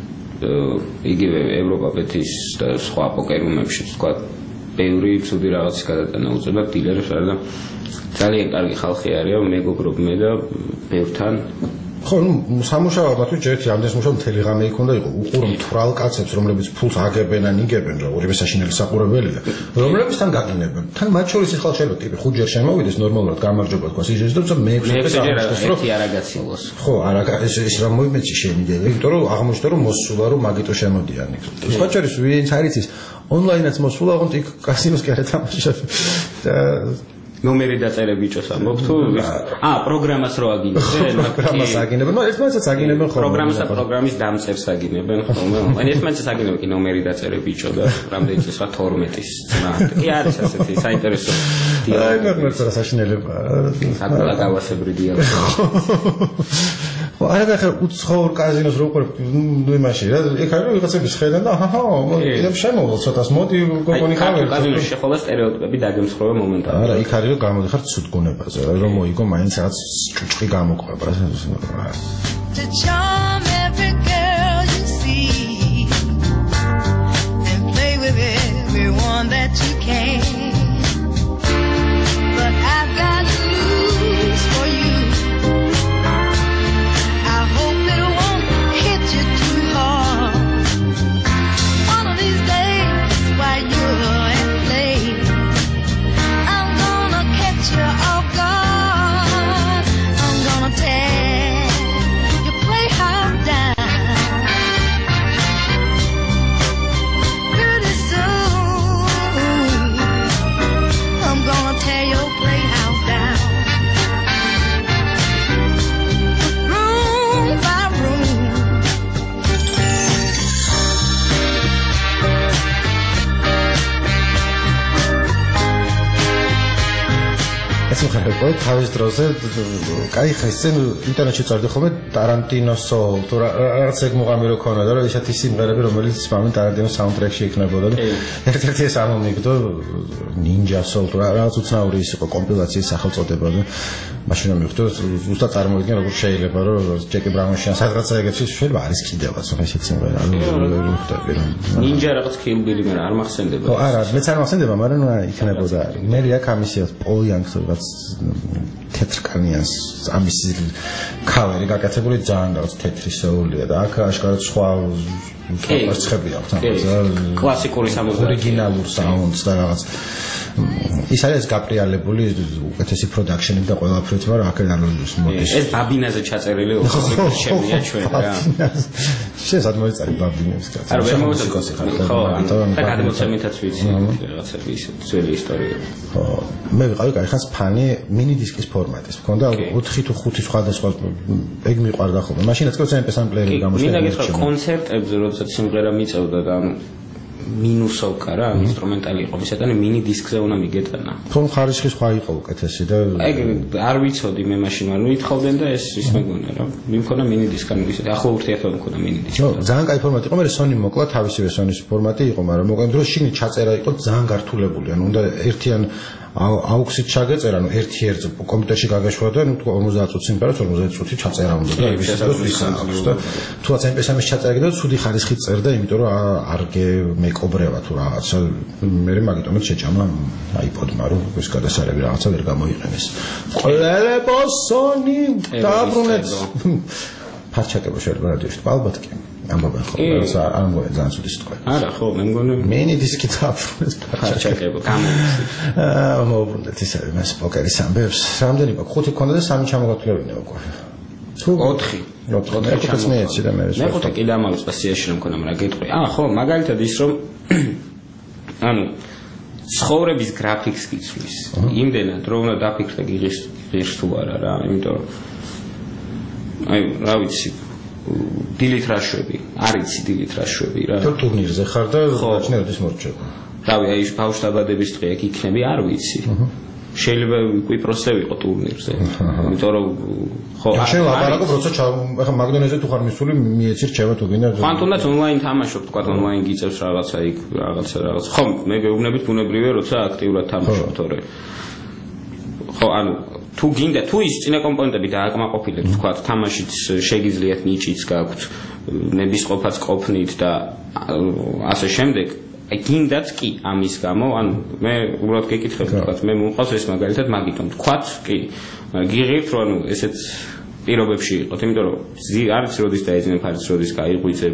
იგივე ევროპა-ბეთის და სხვა პოკერუმებში თქვა ბევრი ცუდი რაღაცის გადატანა უწევდა დილერებს არა და ძალიან კარგი ხალხი არისო მეგობრობ მე და ბევრთან ხო ნუ სამუშაოა თუ ჯერ ამდენს მუშაობ მთელი ღამე იქ უნდა იყო უყურო მთვრალ კაცებს რომლებიც ფულს აგებენ ან იგებენ რა ორივე საშინელი საყურებელია რომლებისთან გაგინებენ თან მათ შორის ხალხ შეიძლება ტიპი ხუჯერ შემოვიდეს ნორმალურად გამარჯობა თქვა ისე და მეექვსე ერთი არაგაციოს ხო არა ეს ის რა მოიმეცი შემიძლია იმიტომ რომ აღმოჩნდა რომ მოსულა რომ მაგიტო შემოდიან იქ სხვა შორის ვინც არის ის ონლაინაც მოსულა ოღონდ იქ კასინოს კი არ ეთამაშებს და ნომერი დაწერე ბიჭოს ამბობ თუ აა პროგრამას რო აგინებენ პროგრამას აგინებენ ნუ ერთმანეთსაც აგინებენ ხო პროგრამას და პროგრამის დამწერს აგინებენ ხო მე ერთმანეთსაც აგინებენ კი ნომერი დაწერე ბიჭო და რამდენი წელს ვარ თორმეტის ძმა კი არის ასეთი საინტერესო აი მაგმერც რა საშინელება საკულა გავასებრი დიალოგი ხო არა და ხა უცხოურ კაზინოს რო უყურებ ნუ იმაში რა იქ არის ვიღაცების ხედან და აჰა მოდი შემოვალ ცოტას მოდი გოგონი ხავე კაზინოს შეხოლა სტერეოტიპები დაგემსხვრება მომენტალურად არა იქ არის რომ გამოდიხარ ცუდ გუნებაზე რომ მოიგო მაინც რაღაც ჭუჭყი გამოყვება To charm every girl you see and play with everyone that you can but I've got news for you I hope it won't hit you too hard one of these days while you're at play I'm gonna catch you off guard I'm gonna tear your playhouse down pretty soon I'm gonna tear your playhouse down room by room ეს მოხერხება თავის დროზე კაი ხა ისე ინტერნეტში წარდი ხოლმე ტარანტინოსო თუ რაღაც ეგ მოღამი რო ქონა და რომ ისეთი სიმღერები რომელიც მომენტ ტარანტინოს საუნდტრეკში იქნებოდა და ერთ-ერთი ეს ამომიგდო ნინჯა სოლ თუ რაღაც უცნაური ის იყო კომპილაციის სახელწოდება და მაშინ მივხვდი ზუსტად წარმოვიდგინე როგორ შეიძლება რომ ჯეკი ბრაუნში ან სადღაცა ეგეთი შეიძლება არის კიდევაც ხო ესეც სიმღერა ანუ ხვდები რომ ნინჯა რაღაც კილბილი მე არ მახსენდება ხო არა მეც არ მახსენდება მაგრამ იქნებოდა მე აქ ამისიათ პოლიანგს რაღაც თეთრკანიანს ამის კავერი გაკეთებული ძალიან რაღაც თეთრი შეუულია და აქ აშკარად სხვა კეფარცხები აქვს ამაზე კლასიკური სამუზიკო ორიგინალურ საუნდს და რაღაც ის არის გაპრიალებული უკეთესი პროდაქშენი და ყველაფრით მაგრამ აქედან მოდის ეს ბაბინაზე ჩაწერილი ოქროს შემია ჩვენ რა შეიძლება მოიწარი ბაბინებს კაცი არ ვერ მუსიკოსი ხარ ხო და გადმოცემითაც ვიცი რაღაცები ისე ძველი ისტორიები ხო მე ვიყავი კაი ხანს ფანი მინი დისკის ფორმატის მქონდა ოთხი თუ ხუთი სხვადასხვა ეგ მიყვარდა ხოლმე მაშინაც კი ცემ პესამპლერი გამოშვება მინდა გითხრა კონცერტებზე როდესაც სიმღერა მიწევდა და მინუსოვკა რა ინსტრუმენტალი იყო მისატანი მინი დისკზე უნდა მიგეტანა თუმ ხარისხი სხვა იყო უკეთესი და ეგ არ ვიცოდი მე მაშინ მაგრამ ვითხოვდნენ და ეს ის მეგონა რა მიმქონა მინი დისკანი ისეთი ახლა ურთიერთობა მქონა მინი დისკი ხო ძალიან კაი ფორმატი იყო მე სონი მოკლა თავისივე სონის ფორმატი იყო მაგრამ მოკლედ დროს შინი ჩაწერა იყო ძალიან გართულებული ანუ უნდა ერთიან აუქსით ჩაგეწერა, ნუ ერთი ერთ კომპიუტერში გაგეშვა და ნუ თუ ორმოცდაათ წუთი იმპერატ ორმოცდაათ წუთი ჩაწერა უნდა და ის დროს ვისაუბროთ და თუაც ემ პი სამის ჩაწერა კიდევ ცუდი ხარისხით წერდა, იმიტომ რომ არ გემეკობრება თუ რაღაცა მე მაგიტომაც შეჭამა აიპოდმა რომ ეს გადასარევი რაღაცა ვერ გამოიყენეს. ყლებოსონი დაბრუნეთ. ფარჩაკება შეიძლება რადიოში, ალბათ კი. ამბობენ ხო, რაღაცა არ მგონია ძალიან ცუდი სიტყვა. არა, ხო, მე მგონი მენი დისკი დაბრუნეს ფარჩაკება, გამოიშვი. აა, მოუბრუნდეთ ისე მას პოკერის ამბებს. რამდენი გვაქვს? ხუთი გქონდა და სამი ჩამოგათვლებინა უკვე. თუ ოთხი. ოთხი მეეცი და მე ეს. მე ხუთი კიდე ამავე სიაში რომ მქონდა, მაგრამ გეტყვი. აა, ხო, მაგალითად ის რომ ანუ ცხოვრების გრაფიკს გიცვლის. იმდენად რომ უნდა დაფიქრდე გიღის ღირს თუ არა რა, იმიტომ რომ აი, რა ვიცი, დილით რა შვები, არ იცი დილით რა შვები რა. თუ ტურნირზე ხარ და გაჩნევთ ის მორჩება. რავი, აი ბავშვ დაბადების დღე ეგ იქნები, არ ვიცი. შეიძლება კვიპროსზე ვიყო ტურნირზე. იმიტომ რომ ხო, შენ ლაპარაკობ, როცა ახლა მაგდონეზე თუ ხარ მისული, მიეცი რჩება თუ გინდა. ხან თუნდაც ონლაინ თამაშობ, თქვა ონლაინ გიწევს რაღაცა იქ, რაღაცა რაღაცა. ხო, მე გეუბნებით ბუნებრივია, როცა აქტიურად თამაშობ, თორე ხო, ანუ თუ გინდა თუ ის წინა კომპონენტები დააკმაყოფილებს, თქვა თამაშიც შეგიძლიათ ნიჭიც გაქვთ, ნებისყოფაც ყოფნით და ასე შემდეგ. აი გინდათ კი ამის გამო, ანუ მე უბრალოდ გეკითხები, თქვა მე მომყავს ეს მაგალითად მაგითომ თქვათ კი, გიღებთ რომ ანუ ესეც პირობებში იყოთ, იმიტომ რომ არის როდის დაეძინებ, არის როდის გაიღვიძებ.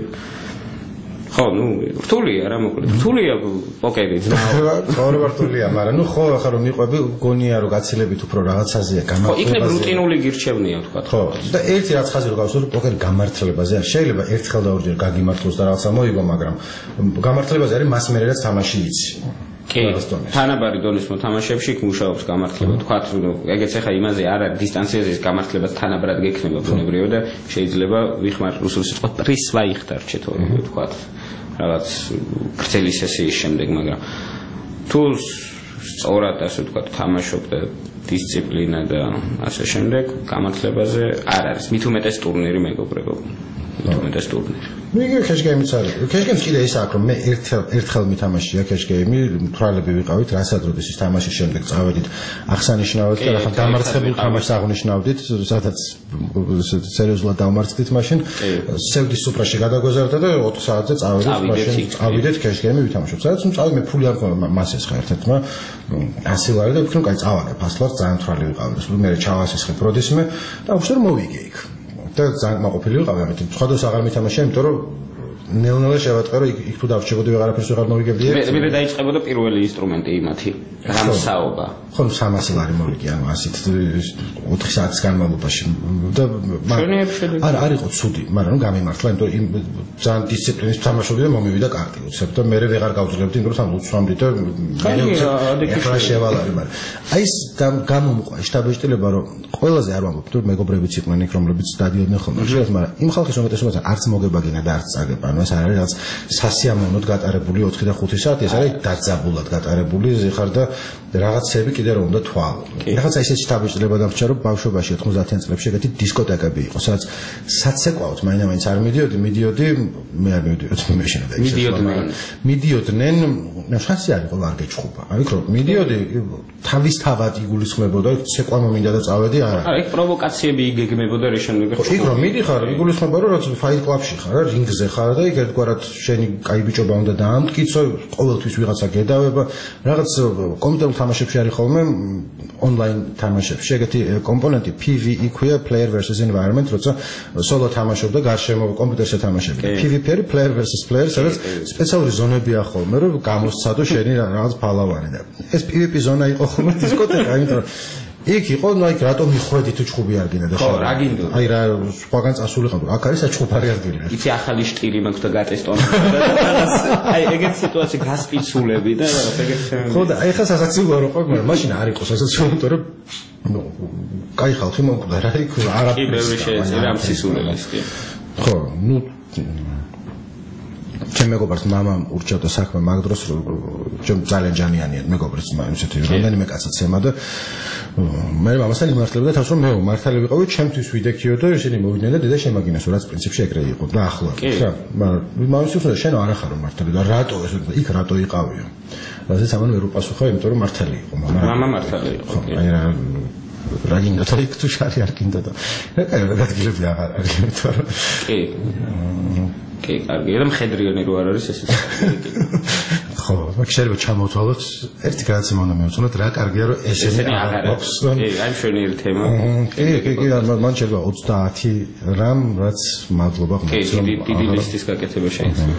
ხო, ნუ რთულია რა მოკლედ. რთულია პოკერი ძნაო. ხო, რთულია, მაგრამ ნუ ხო, ახლა რომ მიყვები, გონია რომ გაცილებით უფრო რაღაცაზეა გამართლება. ხო, იქნებ რუტინული გირჩევნია თქვა. ხო, და ერთი რაც ხაზი რომ გავსვრო, პოკერი გამართლებაზე არის. შეიძლება ერთხელ და ორჯერ გაგიმართლოს და რაღაცა მოიგო, მაგრამ გამართლებაზე არის მას მერე რაც თამაში იცი. კი, თანაბარი დონის მოთამაშეებში იქ მუშაობს გამართლება. თქვა, ეგეც ახლა იმაზე არ არის დისტანციაზე ის გამართლება თანაბრად გექნება ბუნებრივად და შეიძლება ვიხმარ რუსულ სიტყვა პრისვაიხტარ ჩეთორი თქვა. რაღაც გრძელი სესიის შემდეგ, მაგრამ თუ სწორად ასე ვთქვათ, თამაშობ და დისციპლინა და ასე შემდეგ, გამართლებაზე არ არის. მით უმეტეს ტურნირი მეგობრებო. მით უმეტეს ტურნირი. ну იგივე ქეშგეიმიც არის. ქეშგეიმს კიდე ის აქვს, რომ მე ერთხელ ერთხელ მითამაშია ქეშგეიმი, თვალები ვიყავით, რასაც როდის ის თამაშის შემდეგ წავედით აღსანიშნავად და ახლა დამარცხებულ თამაშს აღნიშნავდით, სადაც სერიოზულად დავმარცხდით მაშინ, სევდის სუპრაში გადაგვეზარდა და ოთხ საათზე წავედით მაშინ, წავიდეთ ქეშგეიმი ვითამაშოთ. სადაც ნუ წავი მე ფული არ მქონდა მასეს ხა ერთ-ერთმა ასი ლარი და ვიქნო, კაი წავაგებ ასლად ძალიან თვალი ვიყავით. მე ჩავასესხებ როდისმე და უშენ მოვიგე იქ. და ძალიან მაყოფილი ვიყავი ამით. სხვადასხვა აღარ მითამაშია, იმიტომ რომ ნელ-ნელა შევატყე რომ იქ თუ დავრჩებოდი ვეღარაფერს ვეღარ მოვიგებდი. მე მე დაიწყებოდა პირველი ინსტრუმენტი იმათი, რამსაობა. ხო, სამასი ლარი მოვიგე, ანუ ასეთ ოთხი საათის განმავლობაში. და არა, არ იყო ცუდი, მაგრამ გამიმართლა, იმიტომ რომ ძალიან დისციპლინის თამაშობდი და მომივიდა კარტი უცებ და მე ვეღარ გავძლებდი, იმიტომ რომ თან უცვამდი და ახლა შევალარი, მაგრამ აი ეს გამომყვა შტაბეჭდილება, რომ ყველაზე არ ვამბობ, თუ მეგობრებიც იყვნენ იქ, რომლებიც დადიოდნენ ხოლმე, მაგრამ იმ ხალხის უმეტესობაც არც მოგებაგინა და არც წაგება. ანუ ეს არ არის რაღაც სასიამოვნოდ გატარებული ოთხი და ხუთი საათი, ეს არის დაძაბულად გატარებული ზიხარ და რაღაცები კიდე რომ უნდა თვალო. რაღაცა ისეთი შტაბეჭდილება დამრჩა, რომ ბავშვობაში ოთხმოცდაათიან წლებში ეგეთი დისკოტეკები იყო, სადაც საცეკვაოდ მაინც არ მიდიოდი, მიდიოდი, მე არ მივიდიოდი, მე შენა და მიდიოდნენ. მიდიოდნენ, შანსი არ იყო არ გეჩხუბა. აი ხო, მიდიოდი, თავისთავად იგულისხმებოდა, ცეკვა მომინდა და წავედი, არა. არა, ეგ პროვოკაციები იგეგმებოდა რა შემდეგ. იქ რომ მიდიხარ, იგულისხმება რომ რაც ფაით კლუბში ხარ, რინგზე ხარ და იქ ერთგვარად შენი კაი ბიჭობა უნდა დაამტკიცო, ყოველთვის ვიღაცა გედავება, რაღაც კომპიუტერულ თამაშებში არის ხოლმე ონლაინ თამაშებში ეგეთი კომპონენტი P V E ქვია, player versus environment, როცა სოლო თამაშობ და გარშემო კომპიუტერზე თამაშები. P V P არის player versus player, სადაც სპეციალური ზონებია ხოლმე, რომ გამოსცადო შენი რაღაც ფალავანი და ეს P V P ზონა იყო ხოლმე დისკოტეკა, იმიტომ რომ იქ იყო, ნუ აი რატომ მიხვედი თუ ჩხუბი არ გინდა და ხო, რა გინდო? აი რა სხვაგან წასულიყავ, აქ არის საჩხუბარი ადგილი. იცი ახალი შტილი მაქვს და გატესტონ. აი ეგეთ სიტუაცია გასპიცულები და ეგეთ ხო და აი ხა სასაცილოა რო ყოფილი, მაგრამ მაშინ არ იყო სასაცილო, იმიტომ რომ ნუ კაი ხალხი მომკვდა რა იქ არა. კი, ბევრი შეიძლება ამ სისულელეს კი. ხო, ნუ ჩემ მეგობრს მამამ ურჩევდა საქმე მაგ დროს, რომ ძალიან ჯანიანია მეგობრიც, ისეთი რამდენიმე კაცაც ემა და მე მამასთან იმართლებოდა თავს, რომ მე მართალი ვიყავი, ჩემთვის ვიდექიო და ისინი მოვიდნენ და დედა შემაგინეს, რაც პრინციპში ეგრე იყო და ახლა. ხა, მაგრამ მამის უცხო შენ არ ახარო მართალი და რატო ეს იქ რატო იყავიო? რაზეც ამან ვერ უპასუხა, იმიტომ რომ მართალი იყო, მამა. მამა მართალი იყო. აი რა რა გინდოდა იქ თუ შარი არ გინდოდა. რა კაი გადაგილები აღარ არის, იმიტომ რომ კი. კი, კარგი, და მხედრიონი რო არ არის ესე. ხო, მაგ შეიძლება ჩამოთვალოთ ერთი გადაცემა უნდა მივუწუნოთ, რა კარგია რომ ესენი აღარ აქვს. კი, აი მშვენიერი თემა. კი, კი, კი, მან შეიძლება ოცდაათი რამ, რაც მადლობა ხმობს. კი, დიდი დიდი ლისტის გაკეთება შეიძლება.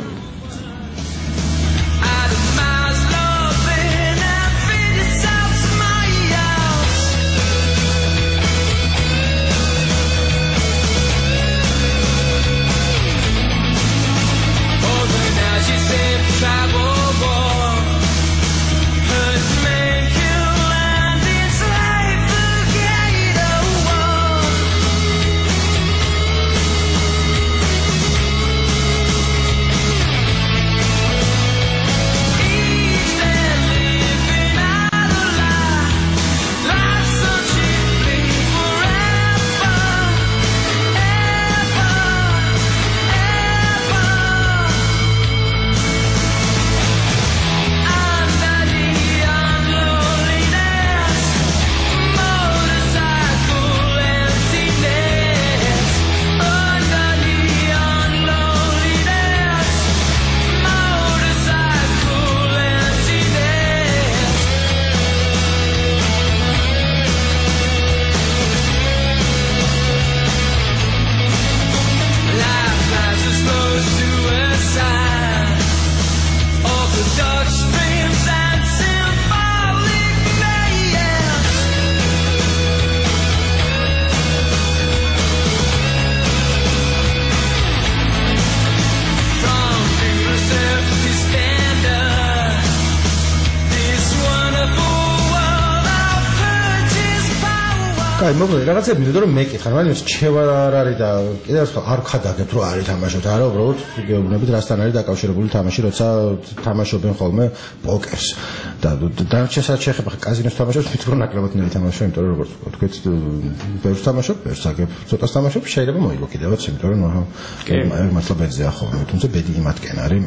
აი მოკლედ რაღაცები მინდოდა რომ მეკითხა, მაგრამ შევა არ არის და კიდევ სხვა არ ხადაგებ რომ არის თამაშობთ, არა უბრალოდ გეუბნებით რასთან არის დაკავშირებული თამაში, როცა თამაშობენ ხოლმე პოკერს. და დანარჩენსაც შეეხება კაზინოს თამაშობს, მით რომ ნაკლებად ნელი თამაშობ, იმიტომ რომ როგორც თქვით, ბევრს თამაშობ, ბევრს აგებ, ცოტას თამაშობ, შეიძლება მოიგო კიდევაც, იმიტომ რომ აჰა, მართლა ბედზეა ხოლმე, თუმცა ბედი იმათკენ არის.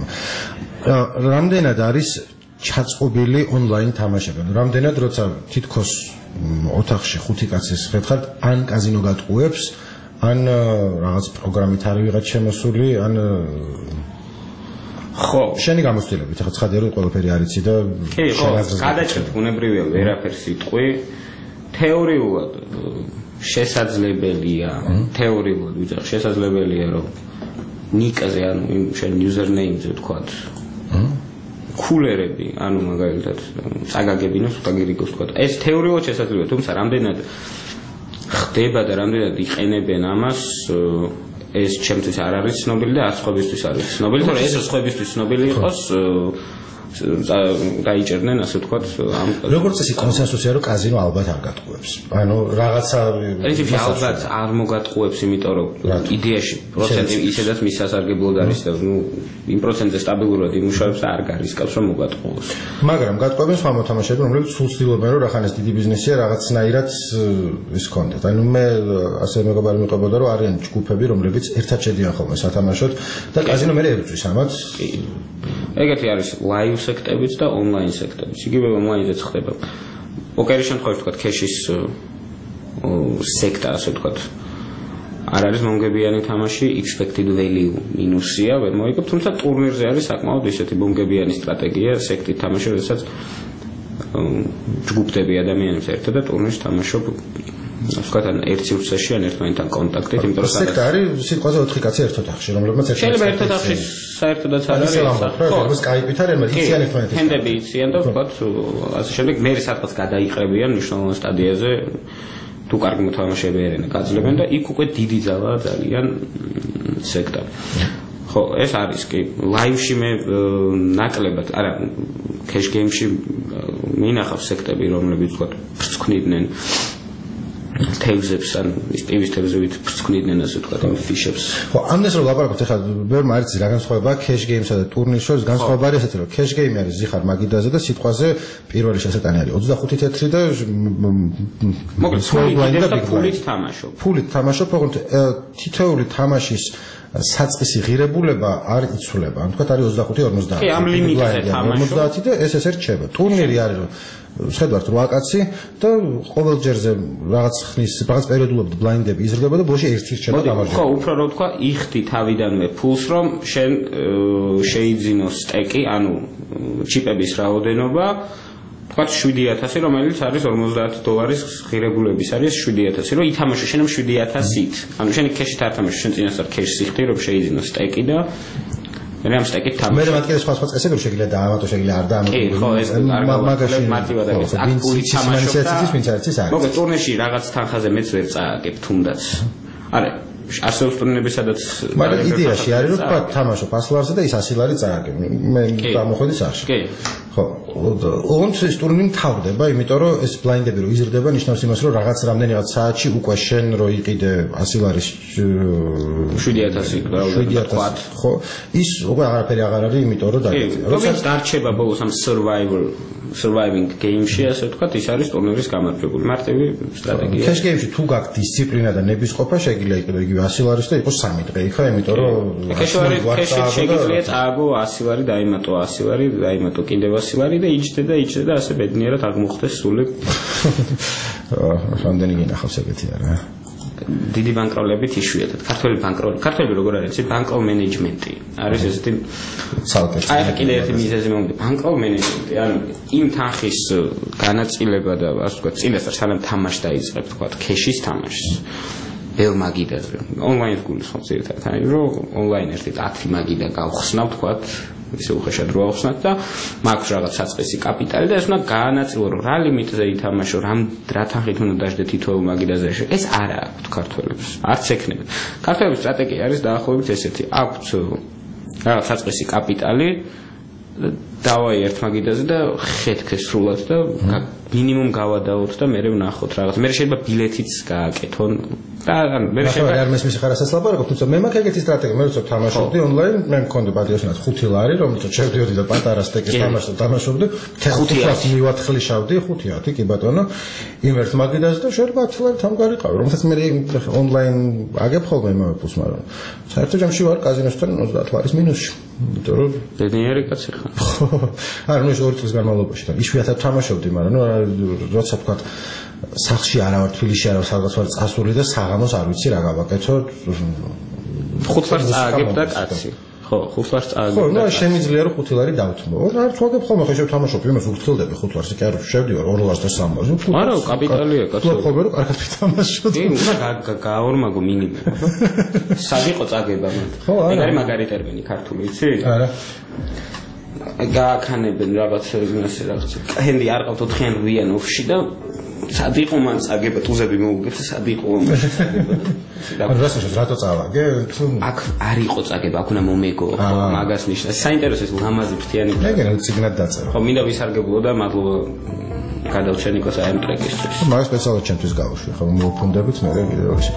რამდენად არის ჩაწყობილი ონლაინ თამაშები? რამდენად როცა თითქოს ოთახში ხუთი კაცის ხერხად ან კაზინო გატყუებს, ან რაღაც პროგრამით არის ვიღაც შემოსული, ან ხო, შენი გამოცდილებით, ახლა ცხადია რომ ყველაფერი არიცი და კი, ხო, გადაჭრით ბუნებრივია ვერაფერს სიტყვი. თეორიულად შესაძლებელია, თეორიულად ვიძახ, შესაძლებელია რომ ნიკაზე, ანუ იმ შენ username-ზე ვთქვათ, კულერები, ანუ მაგალითად წაგაგებინოს, წაგირიგოს ვთქვათ. ეს თეორიულად შესაძლებელია, თუმცა რამდენად ხდება და რამდენად იყენებენ ამას, ეს ჩემთვის არ არის ცნობილი და არც სხვებისთვის არის ცნობილი, თორე ეს სხვებისთვის ცნობილი იყოს, დაიჭერდნენ, ასე ვთქვათ, ამ როგორც წესი კონსენსუსია რომ კაზინო ალბათ არ გატყუებს. ანუ რაღაცა პრინციპში ალბათ არ მოგატყუებს, იმიტომ რომ იდეაში პროცენტი ისედაც მის სასარგებლოდ არის და ნუ იმ პროცენტზე სტაბილურად იმუშავებს და არ გარისკავს რომ მოგატყუოს. მაგრამ გატყუებენ სხვა მოთამაშეები, რომლებიც სულ ცდილობენ რომ რახანეს დიდი ბიზნესია რაღაცნაირად ის კონდეთ. ანუ მე ასე მეგობარი მიყვებოდა რომ არიან ჯგუფები, რომლებიც ერთად შედიან ხოლმე სათამაშოდ და კაზინო მე ებრძვის ამათ. ეგეთი არის live სექტებიც და online სექტებიც. იგივე online-ზეც ხდება. პოკერის შემთხვევაში ვთქვათ, ქეშის სექტა, ასე ვთქვათ, არ არის მომგებიანი თამაში, expected value მინუსია, ვერ მოიგებ, თუმცა ტურნირზე არის საკმაოდ ისეთი მომგებიანი სტრატეგია, სექტით თამაში, როდესაც ჯგუფები ადამიანებს ერთად და ტურნირს თამაშობ, ასე ვთქვათ, ან ერთ სივრცეში, ან ერთმანეთთან კონტაქტით, იმიტომ რომ სექტა არის სიტყვაზე ოთხი კაცი ერთ ოთახში, რომლებმაც ერთ შეიძლება ერთ ოთახში საერთოდაც არ არის. ხო, სკაიპით არის, მაგრამ იციან ერთმანეთს. ჰენდები იციან და ვთქვათ, ასე შემდეგ მე სადღაც გადაიყრებიან მნიშვნელოვან სტადიაზე. თუ კარგი მოთამაშეები არიან, გაძლევენ და იქ უკვე დიდი ძალაა ძალიან სექტა. ხო, ეს არის კი. ლაივში მე ნაკლებად, არა, cash game-ში მინახავს სექტები, რომლებიც ვთქვათ, ვრცქნიდნენ თევზებს ან ის პივის თევზებით ფრცხნიდნენ ასე ვთქვათ იმ ფიშებს. ხო, ამას რო ლაპარაკობთ ახლა ბევრმა არის რა განსხვავება cash game-სა და ტურნირს შორის განსხვავება არის ესეთი რომ cash game არის ზიხარ მაგიდაზე და სიტყვაზე პირველი შესატანი არის ოცდახუთი თეთრი და მოკლედ ფულით თამაშობ. ფულით თამაშობ, ოღონდ თითოეული თამაშის საწყისი ღირებულება არ იცვლება. ან თქვათ არის ოცდახუთი ორმოცდაათი. კი, ამ ლიმიტზე თამაშობ. ორმოცდაათი და ეს ესე რჩება. ტურნირი არის რომ შეხედავთ რვა კაცი და ყოველ ჯერზე რაღაც ხნის რაღაც პერიოდულად ბლაინდები იზრდება და ბოლოში ერთი რჩება გამარჯვებული. ხო, უფრო რა ვთქვა, იხდი თავიდანვე ფულს რომ შენ შეიძინო სტეკი, ანუ ჩიპების რაოდენობა თქვათ შვიდი ათასი, რომელიც არის ორმოცდაათი დოლარის ღირებულების არის შვიდი ათასი, რომ ითამაშო შენ ამ შვიდი ათასით. ანუ შენ ქეშით არ თამაშო, შენ წინასწარ ქეშს იხდი, რომ შეიძინო სტეკი და მე ამ სტეკით თამაშობ. მე მათკენ სხვა სხვა წესები რომ შეგიძლია დაამატო, შეგიძლია არ დაამატო. კი, ხო, ეს არ გავაკეთებ მარტივად არის. აქტიური თამაშობ და მოგე ტურნირში რაღაც თანხაზე მეც ვერ წააგებ თუნდაც. არა არსებობს ტურნირები სადაც მაგრამ იდეაში არის რომ თქვა თამაშობ ასლ ლარზე და ის ასი ლარი წააგებ. მე გამოხედის არში. კი. ხო, ოღონდ ეს ტურნირი თავდება, იმიტომ რომ ეს ბლაინდები რო იზრდება, ნიშნავს იმას, რომ რაღაც რამდენიღაც საათში უკვე შენ რო იყიდე ასი ლარის შვიდი ათასი და ხო, ის უკვე აღარაფერი აღარ არის, იმიტომ რომ დაგეწია. როცა დარჩება ბოლოს ამ survival surviving game-ში, ასე ვთქვათ, ის არის ტურნირის გამარჯვებული. მარტივი სტრატეგია. cash game-ში თუ გაქვს დისციპლინა და ნებისყოფა, შეგიძლია იყიდო იგივე ასი ლარის და იყოს სამი დღე იქა, იმიტომ რომ cash-ში შეგიძლია წააგო ასი ლარი, დაიმატო ასი ლარი, დაიმატო კიდევ ასი ლარი და იჯდე და იჯდე და ასე ბედნიერად აღმოხდეს სული. რამდენი გინახავს ეგეთი არა? დიდი ბანკროლებით იშვიათად. ქართველი ბანკროლი, ქართველი როგორ არის? ბანკროლ მენეჯმენტი. არის ესეთი ცალკე. აი კიდე ერთი მიზეზი მომდი. ბანკროლ მენეჯმენტი, ანუ იმ თანხის განაწილება და ასე ვთქვათ, წინასწარ სანამ თამაში დაიწყებ, ვთქვათ, ქეშის თამაშს. ბელ მაგიდაზე. ონლაინს გულისხმობ ზირთად, აი რომ ონლაინ ერთი ათი მაგიდა გავხსნა, ვთქვათ, ისე უხეშად რო ავხსნათ და მაქვს რაღაც საწყისი კაპიტალი და ეს უნდა გაანაწილო რომ რა ლიმიტზე ითამაშო, რამ რა თანხით უნდა დაждე თითოეულ მაგიდაზე. ეს არა აქვთ ქართველებს. არც ექნება. ქართველების სტრატეგია არის დაახლოებით ესეთი. აქვთ რაღაც საწყისი კაპიტალი დავაი ერთ მაგიდაზე და ხეთქეს სრულად და მინიმუმ გავადაოთ და მე ვნახოთ რაღაც. მე შეიძლება ბილეთიც გააკეთონ და ანუ მე შეიძლება არ მესმის ხარასაც ლაპარაკობ, თუმცა მე მაქვს ეგეთი სტრატეგია, მე როცა თამაშობდი ონლაინ, მე მქონდა პატიოსნად ხუთი ლარი, რომელსაც შევდიოდი და პატარა სტეკის თამაშს თამაშობდი, ხუთი ლარი მივათხლიშავდი, ხუთი ათი კი ბატონო, იმ ერთ მაგიდაზე და შეიძლება ათი ლარი თამგარიყავი, რომელსაც მე ონლაინ აგებ ხოლმე იმავე პლუს, მაგრამ საერთოდ ჯამში ვარ კაზინოსთან ოცდაათ ლარის მინუსში. იმიტომ რომ ბედნიერი კაცი ხარ. არა, ნუ ეს ორი წლის განმავლობაში და იშვიათად თამაშობდი, მაგრამ ნუ როცა თქვა სახში არა ვარ, თბილისში არა ვარ, სადღაც ვარ წასული და საღამოს არ ვიცი რა გავაკეთო. ხუთ ლარს წააგებ და კაცი. ხო, ხუთ ლარს წააგებ. ხო, ნუ შემიძლია რომ ხუთი ლარი დავთმო. არ თუ აგებ ხოლმე, ხო შევთამაშობ, იმას უგრძელდები ხუთ ლარს, კი არ შევდივარ ორ ლარს და სამ ლარს. არა, კაპიტალია კაცო. ხო, ხოლმე რომ კარგად ვთამაშობ. კი, უნდა გაორმაგო მინიმუმ. სად იყო წაგება მათ? ხო, არა. ეგ არის მაგარი ტერმინი ქართული, იცი? არა. გააქანებენ რაღაც იმასე რაღაც. ჰენდი არ ყავთ ოთხიან რვიან ოფში და სად იყო მან წაგება ტუზები მოუგებს სად იყო წაგება. ანუ რასაც რატო წავაგე? აქ არ იყო წაგება, აქ უნდა მომეგო, მაგას ნიშნავს. საინტერესო ეს ლამაზი ფრთიანი. ეგ რა ციგნად დაწერა. ხო, მინდა ვისარგებლო და მადლობა გადავჩენ ნიკოს აი ამ ტრეკისთვის. მაგას სპეციალურად ჩემთვის გავუშვი, ხო, მოვფუნდებით მე კიდევ ისე.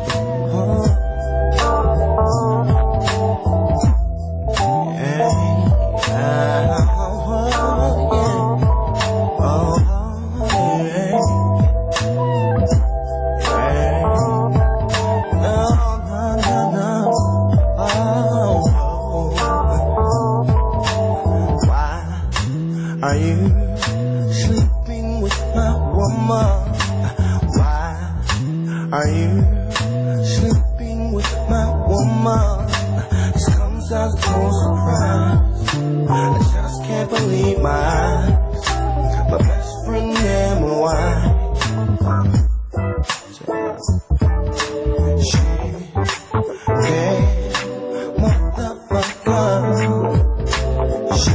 Are you sleeping with my woman? Why are you sleeping with my woman? This comes as no surprise. I just can't believe my eyes. My best friend and my wife. She gave motherfucker. She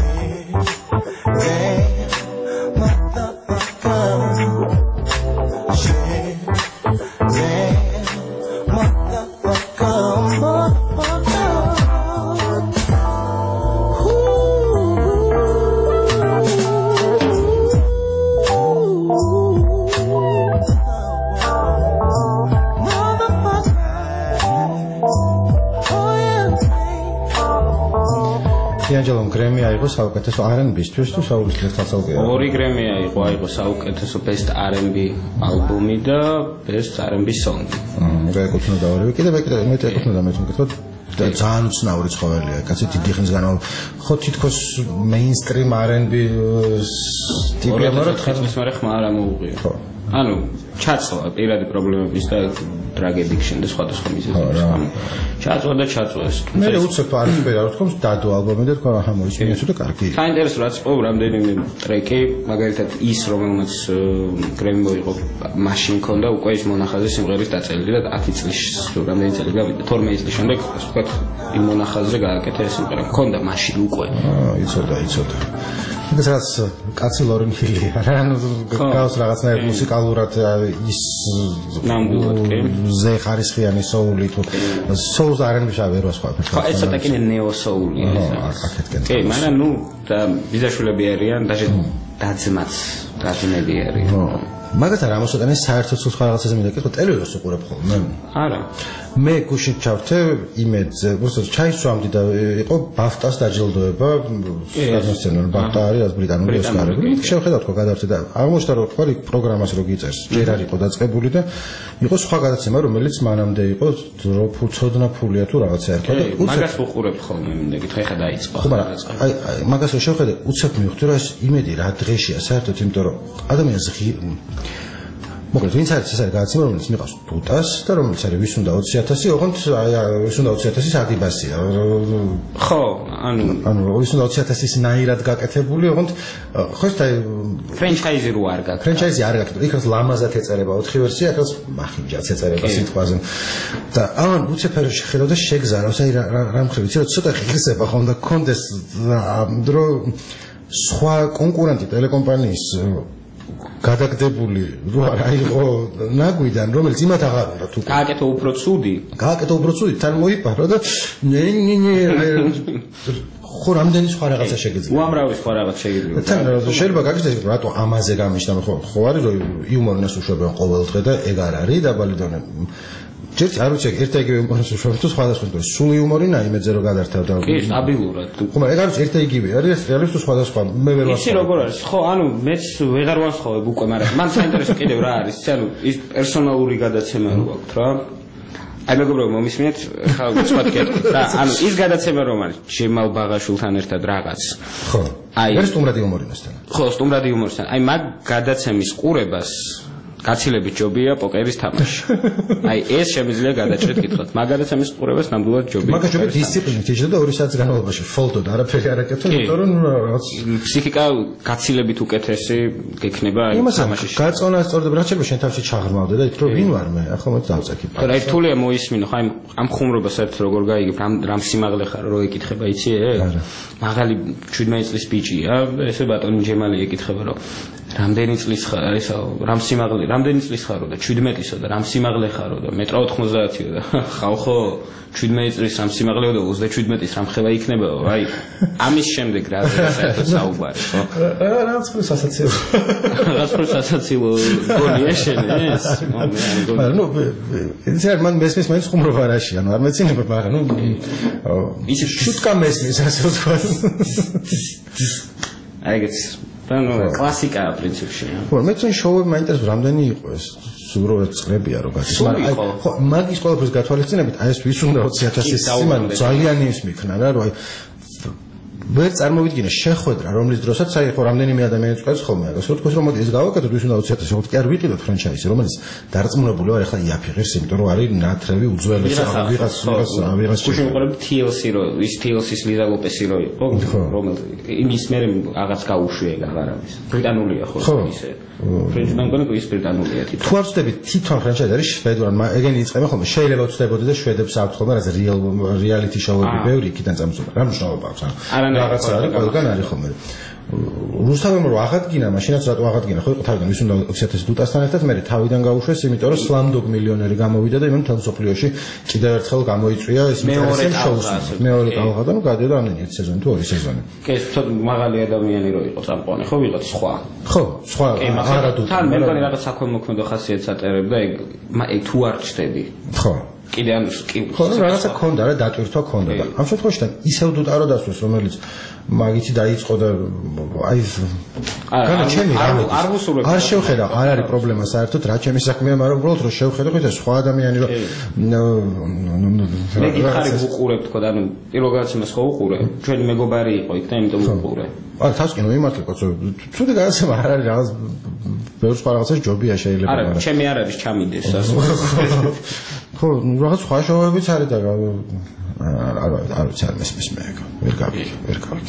დიანჯელომ გრემი აიღო საუკეთესო არ ენდ ბისთვის თუ საულის თვალსაჩინო. ორი გრემი აიღო, აიღო საუკეთესო best არ ენდ ბი ალბომი და best არ ენდ ბი song. აა, ეკუთვნოდა ორივე. კიდევ კიდევ მეტი ეკუთვნოდა მე თვითონ და ძალიან უცნაური ცხოველია. კაცი დიდი ხნის განმავლობაში ხო თითქოს mainstream არ ენდ ბი ტიპია, მაგრამ ხმის მერე ხმა არ ამოუღია. ხო. ანუ ჩაწვა პირადი პრობლემების და drug addiction და სხვადასხვა მიზეზების გამო. ჩაწვა და ჩაწვეს. მე უცებ არ ვფერა რა თქმა უნდა დადო ალბომი და თქვა აჰა მოიწმინე თუ და კარგი. საინტერესო რაც ყო რამდენიმე ტრეკი, მაგალითად ის რომელმაც გრემი მოიღო, მაშინ მქონდა უკვე ის მონახაზი სიმღერის დაწერილი და ათი წლის რამდენი წელი გავიდა, თორმეტი წლის შემდეგ ასე ვთქვათ იმ მონახაზზე გააკეთა ეს სიმღერა. მქონდა მაშინ უკვე. აა, იცოდა, იცოდა. ეს რაც კაცი ლორენ ჰილი არა ანუ გავს რაღაცნაირ მუსიკალურად ის ნამდვილად კი ზე ხარისხიანი soul-ი თუ soul-ს არ არის ვერ ვასხვავებ. ხო ეს ცოტა კიდე neo soul-ია ეს. კი, მაგრამ ნუ და ბიზაშვილები არიან, даже დაძმაც დაძმები არიან. მაგათა რამოსოდან ეს საერთოდ სხვა რაღაცაზე მინდა კითხო, ტელევიზორს უყურებ ხოლმე? არა. მე გუშინ ჩავთე იმედზე, უბრალოდ ჩაისვამდი და იყო ბაფტას დაჯილდოება, სცენარული ბაფტა არის ბრიტანული ოსკარი. შევხედავ თქო გადავწე და აღმოჩნდა რომ თქვა იქ პროგრამას რო გიწერს, ჯერ არ იყო დაწყებული და იყო სხვა გადაცემა, რომელიც მანამდე იყო რო ცოდნა ფულია თუ რაღაცა ერქვა და მაგას უყურებ ხოლმე მინდა კითხე, ხა დაიწყო. ხო, მაგრამ აი მაგას რო შევხედე, უცებ მივხვდი რომ ეს იმედი რა დღეშია საერთოდ, იმიტომ რომ ადამიანს მოკლედ ვინც არის ეს არის გადაცემა რომელიც მიყავს დუტას და რომელიც არის ვის უნდა ოცი ათასი, ოღონდ აი ვის უნდა ოცი ათასის ადიბასია. ხო, ანუ ანუ ვის უნდა ოცი ათასის ნაირად გაკეთებული, ოღონდ ხო ეს აი ფრენჩაიზი რო არ გაქვს. ფრენჩაიზი არ გაქვს. იქაც ლამაზად ეწერება ოთხი ვერსია, ახლა მახინჯაც ეწერება სიტყვაზე. და ან უცებერ შეხედავ და შეგზარავს, აი რა მხრივ ვიცი რომ ცოტა ღირსება ხომ და კონდეს დრო სხვა კონკურენტი ტელეკომპანიის გადაგდებული რო არ აიღო ნაგვიდან რომელიც იმათ აღარ უნდა თუ გააკეთო უფრო ცუდი გააკეთო უფრო ცუდი თან მოიპარო და ნე ნე ნე ხო რამდენი სხვა რაღაცა შეგიძლია უამრავი სხვა რაღაც შეგიძლია თან შეიძლება გაგიჩნდეს რატო ამაზე გამიშთა ხო ხო არის რომ იუმორნას უშვებენ ყოველ დღე და ეგ არ არის დაბალი დონე ჯერ არ ვიცი ერთ იგივე იუმორს უშვებენ თუ სხვადასხვა თუ სულ იუმორინა იმედზე რომ გადართავ და კი სტაბილურად ხო მაგრამ ეგ არის ერთ იგივე არის რეალისტ თუ სხვადასხვა მე ვერ ვასწავლე იცი როგორ არის ხო ანუ მეც ვეღარ ვასხოვებ უკვე მაგრამ მან საინტერესო კიდევ რა არის ანუ ის პერსონალური გადაცემა რო აქვს რა აი მეგობრებო მომისმინეთ ხა უცბად გეტყვით რა ანუ ის გადაცემა რომ არის ჯემალ ბაღაშვილთან ერთად რაღაც ხო აი ეს სტუმრად იუმორინასთან ხო სტუმრად იუმორისთან აი მაგ გადაცემის ყურებას გაცილებით ჯობია პოკერის თამაში. აი ეს შემიძლია გადაჭრით კითხოთ. მაგალითად ამის ყურებას ნამდვილად ჯობია. მაგას ჯობია დისციპლინით ეჭდა და ორი საათის განმავლობაში ფოლტო და არაფერი არ აკეთო, იმიტომ რომ რაღაც ფსიქიკა გაცილებით უკეთესი გექნება აი თამაშში. გაწონა სწორდება რა შეიძლება შენ თავში ჩაღრმავდე და იქ რომ ვინ ვარ მე? ახლა მოდი დავწაკი. ხო რა რთულია მოისმინო, ხო აი ამ ხუმრობას საერთოდ როგორ გაიგებ, რამ რამ სიმაღლე ხარ რო ეკითხება იცი ეგ? მაღალი შვიდმეტი წლის ბიჭია, ესე ბატონი ჯემალი ეკითხება რომ რამდენი წლის ხარ ესა რამ სიმაღლე რამდენი წლის ხარო და შვიდმეტისო და რამ სიმაღლე ხარო და მეტრო ოთხმოცდაათიო და ხალხო შვიდმეტი წლის რამ სიმაღლეო და ოცდაშვიდმეტის რამ ხება იქნებაო აი ამის შემდეგ რა საერთოდ საუბარი ხო რაღაც ხო სასაცილო რაღაც ხო სასაცილო გონია შენ ეს ნუ ეს არ მან მესმის მაინც ხუმრობა არაში ანუ არ მეცინება მაგრამ ნუ ის შუტკა მესმის ასე ვთქვა აიგეც ანუ კლასიკაა პრინციპში. ხო, მე წინ შოუები მაინტერესებს რამდენი იყო ეს უბრალოდ წრებია რო გასის. მაგრამ აი ხო, მაგის ყველაფერს გათვალისწინებით, აი ეს ვის უნდა ოცი ათასის სიმან ძალიან ის მიქნა რა, რომ აი ვერ წარმოვიდგინე შეხვედრა რომლის დროსაც აი ხო რამდენიმე ადამიანი წყვეტს ხოლმე აგას რო თქოს რომ მოდი ეს გავაკეთოთ ვის უნდა ოცი ათასი ხო კი არ ვიყიდოთ ფრანჩაიზი რომელიც დარწმუნებული ვარ ახლა იაფიღებს იმიტომ რომ არის ნათრევი უძველესი ვიღაც ვიღაც ვიღაც გუშინ ვიყურებ T L C რო ის T L C-ს ლიზა ლოპესი რო იყო რომელიც იმის მერე რაღაც გაუშვია ეგ აღარ არის ბრიტანულია ხო ისე ფრენჩი მანგონი ის ბრიტანულია თვითონ თუ არ ვწდებით თვითონ ფრანჩაიზი არის შვედური ეგენი იწყება ხოლმე შეიძლება ვწდებოდი და შვედებს აქვთ ხოლმე რაღაც რეალ რეალიტი შოუები ბევრი იქიდან წამწვდა რა მნიშვნელობა აქვს ანუ რაღაცა არის ყველგან არის ხოლმე რუსთავმა რო აღადგინა მაშინაც რატო აღადგინა ხო იყო თავიდან ვის უნდა ოცი ათასი დუტასთან ერთად მე თავიდან გაუშვეს იმიტომ რომ სლამდოგ მილიონერი გამოვიდა და იმან თელ სოფლიოში კიდევ ერთხელ გამოიწვია ის მეორე შოუს მეორე ტალღა და ნუ გადიოდა ამდენი ერთი სეზონი თუ ორი სეზონი კი ეს თოთ მაღალი ადამიანი რო იყო წამყვანი ხო ვიღაც სხვა ხო სხვა არა დუტა თან მე მგონი რაღაც საქველმოქმედო ხასიათს აწერებ და ეგ ეგ თუ არ ჩდები ხო კიდე ანუ ხო, ну რაღაცა ქონდა რა, დატვირთვა ქონდა და ამ შემთხვევაში ისევ დუტარო დასვეს, რომელიც მაგითი დაიწყო და აი განა ჩემი არ ვუსურვებ. არ შევხედა, არ არის პრობლემა საერთოდ რა ჩემი საქმეა, მაგრამ უბრალოდ რომ შევხედო ხითა სხვა ადამიანი რომ მე გითხარი ვუყურებ თქო და ანუ პირველ გადაცემას ხო ვუყურე, ჩვენი მეგობარი იყო იქ და იმიტომ ვუყურე. არა, თავს კი მოიმართლე კაცო. ცუდი გადაცემა არ არის რაღაც ბევრ სხვა რაღაცას ჯობია შეიძლება. არა, ჩემი არ არის ჩამიდეს ასე. ხო, რაღაც სხვა შოუებიც არის და არ არ ვიცი არ მესმის მე ეგ. ვერ გავიქ, ვერ გავიქ.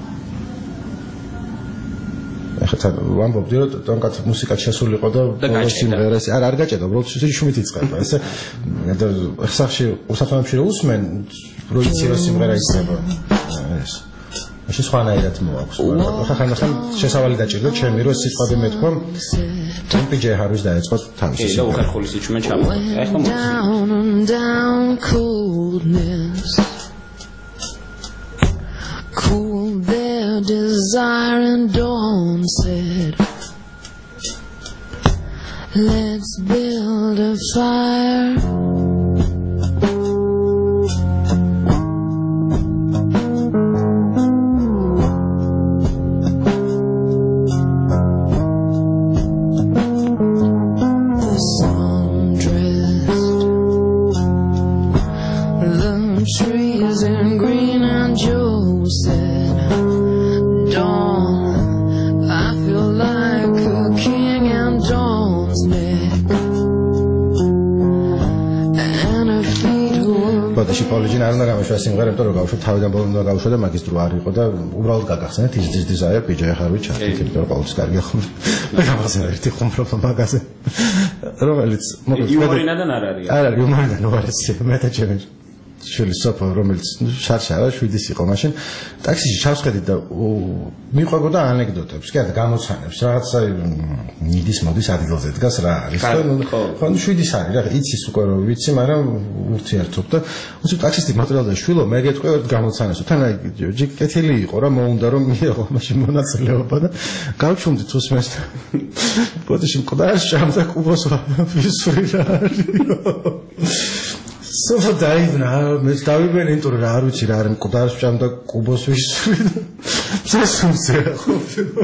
ახლა ვამბობდი რომ თონკაც მუსიკა შესულიყო და ბოლოს სიმღერას არ არ გაჭედა, უბრალოდ შუმით იწყება, ესე და ხსახში უსაფრთხოებში რომ usmen, რომ იცი რომ სიმღერა იქნება. ეს ეს სხვანაირად მოაქვს. ახლა ხანდახან შესავალი დაჭირდა ჩემი რომ სიტყვები მეთქვა ტემპი ჯეჰარის დაეწყო თავისი და უხერხული სიჩუმე ჩამოვიდა. ახლა cool their desire and dawn said, let's build a fire. The sun dressed the trees in green and Joe said, Dawn, I feel like a king and Dawn's neck and her feet were ბოდაში პოლიჯინ არ უნდა გამიშვა სიმღერა, იმიტომ რომ გავუშვა თავიდან ბოლომდე უნდა გავუშვა და მაგის დრო არ იყო და უბრალოდ გაგახსენეთ ის this desire პიჯეი ხარვი ჩართით, იმიტომ რომ ყოველთვის კარგი ხომ. მე გავახსენე ერთი ხუმრობა მაგაზე. რომელიც მოკლედ იუმორინადან არ არის. არ არის იუმორინადან უარესი მე და ჩემი შვილი სოფო რომელიც შარშარა შვიდის იყო მაშინ ტაქსიში ჩავსხედით და მიყვებოდა ანეკდოტებს კი არა გამოცანებს რაღაცა მიდის მოდის ადგილზე დგას რა არის ხო ნუ შვიდის არის რა იცის უკვე რომ ვიცი მაგრამ ურთიერთობ და უცებ ტაქსისტი მოტრალდა შვილო მე გეტყვი ერთ გამოცანასო თან აი კეთილი იყო რა მოუნდა რომ მიიღო მაშინ მონაწილეობა და გავჩუმდით უსმენს ბოდიში მკვდარს ჭამდა კუბოს ვისვრი რა სოფო დაიბნა მე დავიბენ ინტრო რა არ ვიცი რა არის მკვდარს ჭამდა კუბოს ვისვრი წესუმზე ხო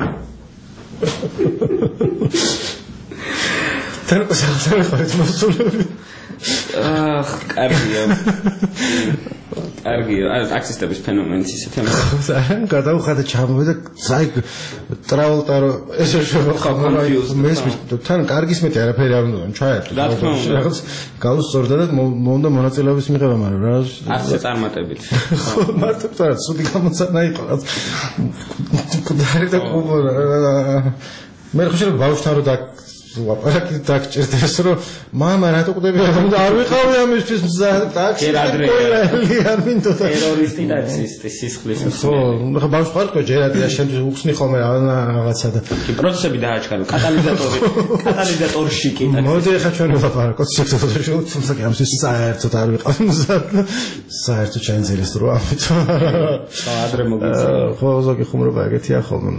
თან ყოსავსა ხარით მოსულები აх კარგია კარგია აქსისტების ფენომენიც ისეთი ამას გადავხადა ჩამოვიდა ზაი ტრაულტარო ესე შევხამარა მესმის თან კარგის მეტი არაფერი არ უნდა ჩაერთო რაღაც გაუსწორდა და მომდა მონაწილეობის მიღება მაგრამ რა ასე წარმატებით ხო მარტო თორე ცუდი გამოცანა იყო რა კუდარი და კუბო მე ხშირად ბავშვთან რო და ვაპარაკი დაგჭირდეს რომ მამა რატო ყვდები არ ვიყავი ამისთვის ტაქსი არ მინდოდა ტერორისტი ტაქსისტი სისხლის ხო ხა ბავშვი ხარ თქო ჯერადია შემდგომ უხსნი ხოლმე რაღაცა და კი პროცესები დააჩქარო კატალიზატორი კატალიზატორში კი მოდი ხა ჩვენ ვაპარაკოთ სექტორში თუმცა კი ამისთვის საერთოდ არ ვიყავი საერთოდ ჩაინტერესდა რომ ამით ხო ადრე მოგიწევ ხო ზოგი ხუმრობა ეგეთია ხოლმე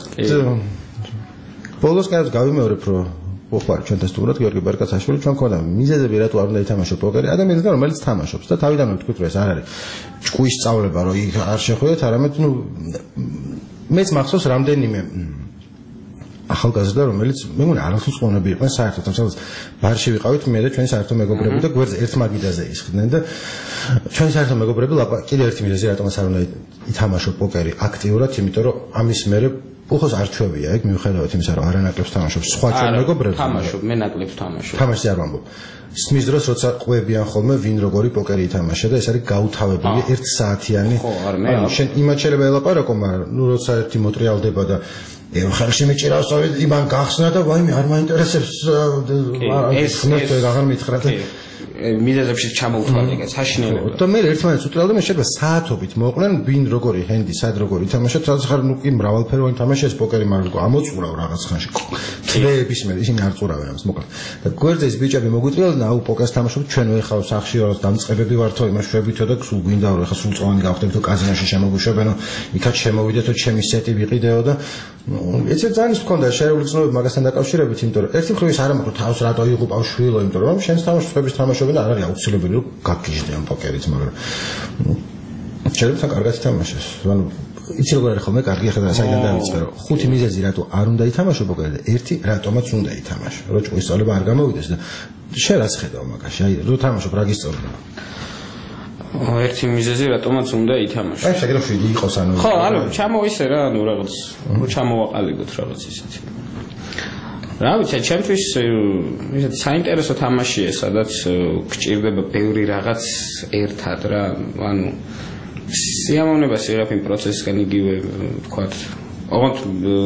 ბოლოს კაც გავიმეორებ რომ უხარ ჩვენთან სტუმრად გიორგი ბერკაცაშვილი ჩვენ ქონდა მიზეზები რატო არ უნდა ითამაშო პოკერი ადამიანებთან რომელიც თამაშობს და თავიდანვე ვთქვით რომ ეს არ არის ჭკუის სწავლება რომ იქ არ შეხვედეთ არამედ ნუ მეც მახსოვს რამდენიმე ახალგაზრდა რომელიც მე მგონი არასდროს ყონები იყვნენ საერთოდ თუმცა ბარში ვიყავით მე და ჩვენი საერთო მეგობრები და გვერდზე ერთ მაგიდაზე ისხდნენ და ჩვენი საერთო მეგობრები კიდევ ერთი მიზეზი რატომაც არ უნდა ითამაშო პოკერი აქტიურად იმიტომ რომ ამის მერე უხოს არჩევია ეგ მიუხედავად იმისა რომ არანაკლებს თამაშობს სხვა ჩვენ მეგობრები თამაშობ მე ნაკლებს თამაშობ თამაში არ ვამბობ სმის დროს როცა ყვებიან ხოლმე ვინ როგორი პოკერი ითამაშა და ეს არის გაუთავებელი ერთ საათიანი ანუ შენ იმათ შეიძლება ელაპარაკო მაგრამ ნუ როცა ერთი მოტრიალდება და ე ხარში მეჭირავს იმან გახსნა და ვაიმე არ მაინტერესებს ეს ეს აღარ მითხრა და მიზეზებში ჩამოუწყდა ეგ საშინელება და მე ერთმანეთს უტრალდა მე შეიძლება საათობით მოყვნენ ვინ როგორი ჰენდი სად როგორი თამაშა თავს ხარ ნუ კი მრავალფეროვანი თამაში ეს პოკერი მაგრამ ამოწურავ რაღაც ხანში თვეების მე ისინი არ წურავენ ამას მოკლედ და გვერდზე ეს ბიჭები მოგვიწრიალდნენ აუ პოკერს თამაშობთ ჩვენ ვეხავ სახში ვარ დამწყებები ვართო იმას შვებითო და სულ გვინდა რომ ხა სულ წოვანი გავხდებთო კაზინოში შემოგვიშვებენო იქაც შემოვიდეთო ჩემი სეტი ვიყიდეო და ეცე ძალიან მქონდა შეერეული ცნობები მაგასთან დაკავშირებით იმიტომ რომ ერთი მხრივ ის არ ამაყო თავს რატო იღუპავ შვილო იმიტომ რომ შენს თამაშს ხვების თამაშობენ და არ არის აუცილებელი რომ გაგიჟდიან პოკერით, მაგრამ შეიძლება კარგად ითამაშოს. ანუ იცი როგორ არის ხოლმე კარგი ახლა საიდან დავიწყე რომ ხუთი მიზეზი რატო არ უნდა ითამაშო პოკერი და ერთი რატომაც უნდა ითამაშო. რო ჭკუის სწავლება არ გამოვიდეს და შენ რაც ხედავ მაგაში, აი რო თამაშობ რა გისწავლება. ერთი მიზეზი რატომაც უნდა ითამაშო. აი შეგიძლია შვიდი იყოს ანუ ხო, ანუ ჩამოისე რა, ანუ რაღაც ჩამოვაყალიბოთ რაღაც ისეთი. რა ვიცი, ჩემთვის ისეთი საინტერესო თამაშია, სადაც გჭირდება ბევრი რაღაც ერთად რა, ანუ სიამოვნებას იღებ იმ პროცესისგან იგივე ვთქვათ. ოღონდ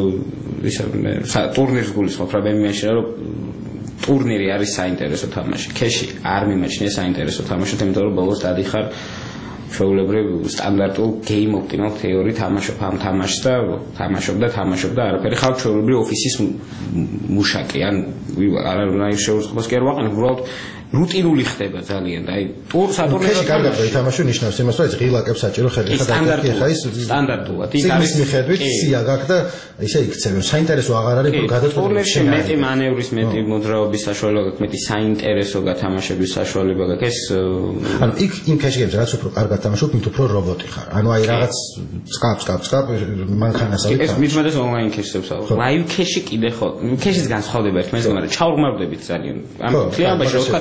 ისე ტურნირს გულისხმობ რა ბემიაში რა რომ ტურნირი არის საინტერესო თამაში. ქეში არ მიმაჩნია საინტერესო თამაშად, იმიტომ რომ ბოლოს დადიხარ ჩვეულებრივ სტანდარტულ game optimal theory თამაშობ ამ თამაშს და თამაშობ და თამაშობ და არაფერი ხარ ჩვეულებრივ ოფისის მუშაკი. ან არანაირ შეურაცხყოფას კი არ ვაყენებ, უბრალოდ რუტინული ხდება ძალიან და აი ტურ სატურნირო კარგად ითამაშო ნიშნავს იმას, რომ ეს ღილაკებს საჭირო ხედავ და ხა ის სტანდარტულად იქ არის მიხედვით სია გაქვს და ისე იქცევენ. საინტერესო აღარ არის გადაწყვეტილი. ტურნირში მეტი მანევრის, მეტი მოძრაობის საშუალება გაქვს, მეტი საინტერესო გათამაშების საშუალება გაქვს. ეს ანუ იქ იმ ქეშგებს რაც უფრო კარგად თამაშობ, მით უფრო რობოტი ხარ. ანუ აი რაღაც წკაპ წკაპ წკაპ მანქანასავე. ეს მithumedes ონლაინ ქეშებს ავ. ლაივ ქეში კიდე ხო. ქეშის განსხვავდება ერთმანეთზე, მაგრამ ჩაუღმავდებით ძალიან. ამ თლიანობაში ვთქვათ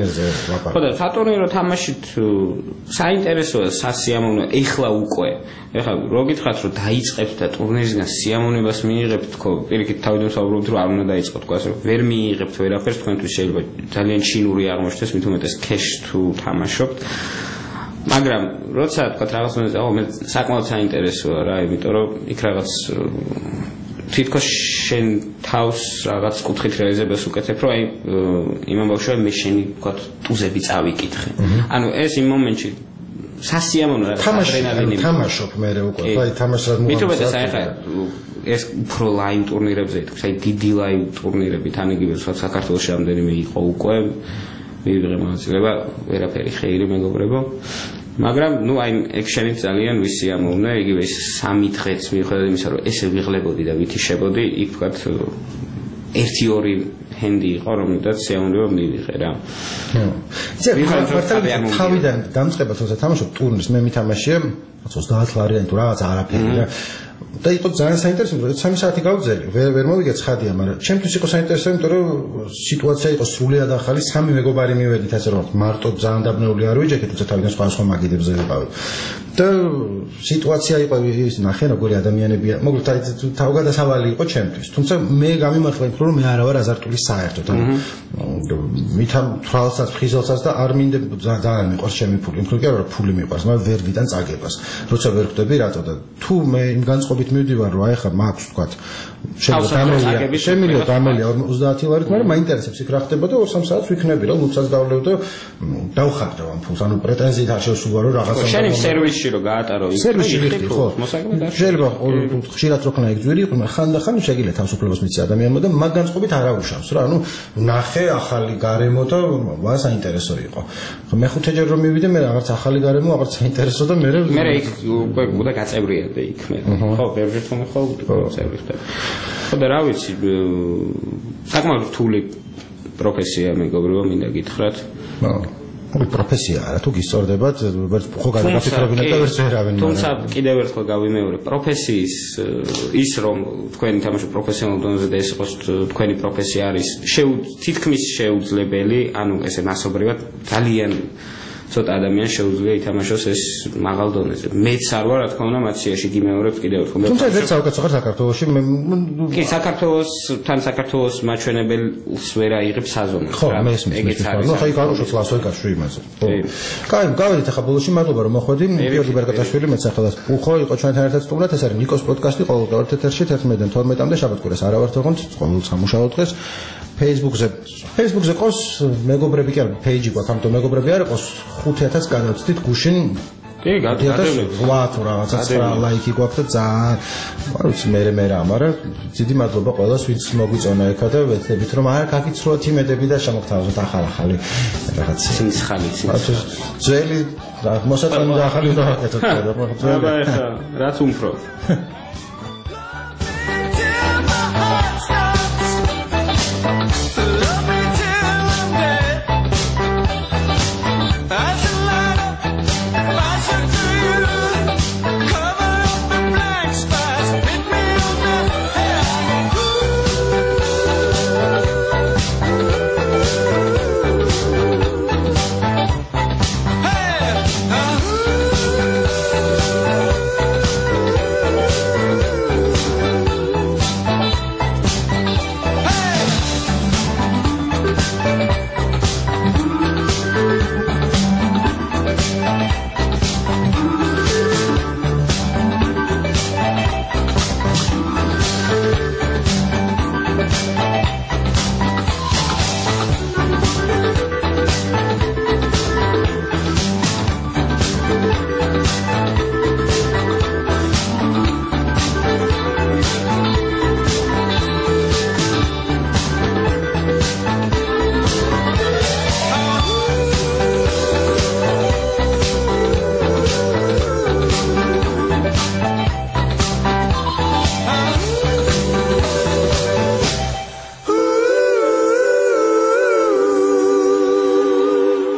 ხო და სატურნირო თამაშით საინტერესოა, სასიამოვნოა ეხლა უკვე. ეხლა რო გითხრათ რომ დაიწყებთ და ტურნირისგან სიამოვნებას მიიღებთ, თქო, პირიქით თავიდან ვსაუბრობთ რომ არ უნდა დაიწყოთ, თქო, ასე რომ ვერ მიიღებთ ვერაფერს, თქვენთვის შეიძლება ძალიან ჩინური აღმოჩნდეს, მით უმეტეს ქეშს თუ თამაშობთ. მაგრამ როცა თქვათ რაღაც მომენტზე, აუ მე საკმაოდ საინტერესოა რა, იმიტომ რომ იქ რაღაც თითქოს შენ თავს რაღაც კუთხით რეალიზებას უკეთებ, რომ აი იმ ამბავშია მე შენი ვთქვათ ტუზები წავიკითხე. ანუ ეს იმ მომენტში სასიამოვნოა ადრენალინი. თამაშობ მე უკვე, აი თამაშად მოგვიწევს. მithumedes აი ხა ეს უფრო ლაივ ტურნირებზე ითქოს, აი დიდი ლაივ ტურნირები თან იგივე საქართველოში ამდენიმე იყო უკვე მივიღე მონაწილეობა, ვერაფერი ხეირი მეგობრებო. მაგრამ ნუ აი ექშენი ძალიან ვისიამოვნე, იგივე ის სამი დღეც მიუხედავად იმისა, რომ ესე ვიღლებოდი და ვითიშებოდი, იქ ვთქვათ ერთი ორი ჰენდი იყო, რომელთაც სიამოვნება მივიღე რა. იცი, თავიდან დამწყება თორსა თამაშობ ტურნირს, მე მითამაშია ოცდაათ ლარიანი თუ რაღაც არაფერი რა. და იყო ძალიან საინტერესო, რომ სამი საათი გავძელი, ვერ ვერ მოვიგე ცხადია, მაგრამ ჩემთვის იყო საინტერესო, იმიტომ რომ სიტუაცია იყო სრულიად ახალი, სამი მეგობარი მივედით, ასე რომ მარტო ძალიან დაბნეული არ ვიჯექეთ, თუმცა თავიდან სხვა სხვა მაგიდებზე ვიყავით. და სიტუაცია იყო ის ნახე როგორი ადამიანებია, მოკლედ აი თავგადასავალი იყო ჩემთვის. თუმცა მე გამიმართლა იმ რომ მე არა ვარ აზარტული საერთოდ. მითამ თვალსაც, ფხიზელსაც და არ მინდა ძალიან მიყვარს ჩემი ფული. იმიტომ რომ ფული მიყვარს, მაგრამ ვერ ვიდან წაგებას. როცა ვერ ხვდები რატო და თუ მე იმ განწყობით მივდივარ რომ აი ხა მაქვს ვთქვათ შემიძლია შემიძლია დამელია ოცდაათი ლარით, მაგრამ მაინტერესებს იქ რა ხდება და ორ სამ საათს ვიქნები რა, ლუცას დავლევ და დავხარდავ ამ ფულს. ანუ პრეტენზიით არ შევსულა რომ რაღაცა შენი სერვისში რომ გაატარო იქ სერვისში ვიხდი ხო შეიძლება ხშირად რო ხნა ეგ ძვირი იყო, მაგრამ ხანდახან შეგიძლია თავისუფლებას მიცი ადამიანმა და მაგ განწყობით არ აუშავს რა. ანუ ნახე ახალი გარემო და ვა საინტერესო იყო. მეხუთე ჯერ რომ მივიდე მე რაღაც ახალი გარემო, რაღაც საინტერესო და მე მე იქ უკვე უნდა გაწევრიებდე იქ მე. ხო, ბევრი თქო ხო წევრი ხდება. ხო და რა ვიცი, საკმაოდ რთული პროფესია მეგობრებო, მინდა გითხრათ. ხო, პროფესია არა, თუ გისწორდებათ, ხო გადაგაფიქრებინათ და ვერც ვერავინ. თუმცა კიდევ ერთხელ გავიმეორე, პროფესიის ის რომ თქვენი თამაშო პროფესიონალ დონეზე და ეს იყოს თქვენი პროფესია არის თითქმის შეუძლებელი, ანუ ესე მასობრივად ძალიან ცოტა ადამიანს შეუძლია ითამაშოს ეს მაღალ დონეზე. მეც არ ვარ, რა თქმა უნდა, მათ სიაში გიმეორებთ კიდევ ერთხელ. თუმცა ეს საუკეთესო ხარ საქართველოში. კი, საქართველოს თან საქართველოს მაჩვენებელს ვერ აიღებს საზომად. ხო, მე ეს მის. ნუ ხაი კაროშოს ლასოი გაშვი იმაზე. ხო. კაი, გავედით ახლა ბოლოში, მადლობა რომ მოხვედი. გიორგი ბერკატაშვილი, მეც ახლა უხო იყო ჩვენთან ერთად სტუმრად, ეს არის ნიკოს პოდკასტი, ყოველდღიურ ეთერში თერთმეტიდან თორმეტამდე შაბათ-კვირას არა ვართ ოღონდ, ყოველ სამუშაო დღეს. Facebook-ზე Facebook-ზე ყავს მეგობრები კი არა, page-ი გვაქვს, ამიტომ მეგობრები არ ყავს ხუთი ათას გადავწდით გუშინ. კი, გადავწდით. რვა თუ რაღაცა ცხრა ლაიქი გვაქვს და ძალიან, არ ვიცი, მე მე რა, მაგრამ დიდი მადლობა ყველას, ვინც მოგვიწონა ეხა და ვეცდებით რომ არ გაგიცრუოთ იმედები და შემოგთავაზოთ ახალ-ახალი რაღაც ცინცხალი, ცინცხალი. ძველი მოსაწყენი და ახალი უნდა ვაკეთოთ. აბა ეხა, რაც უფრო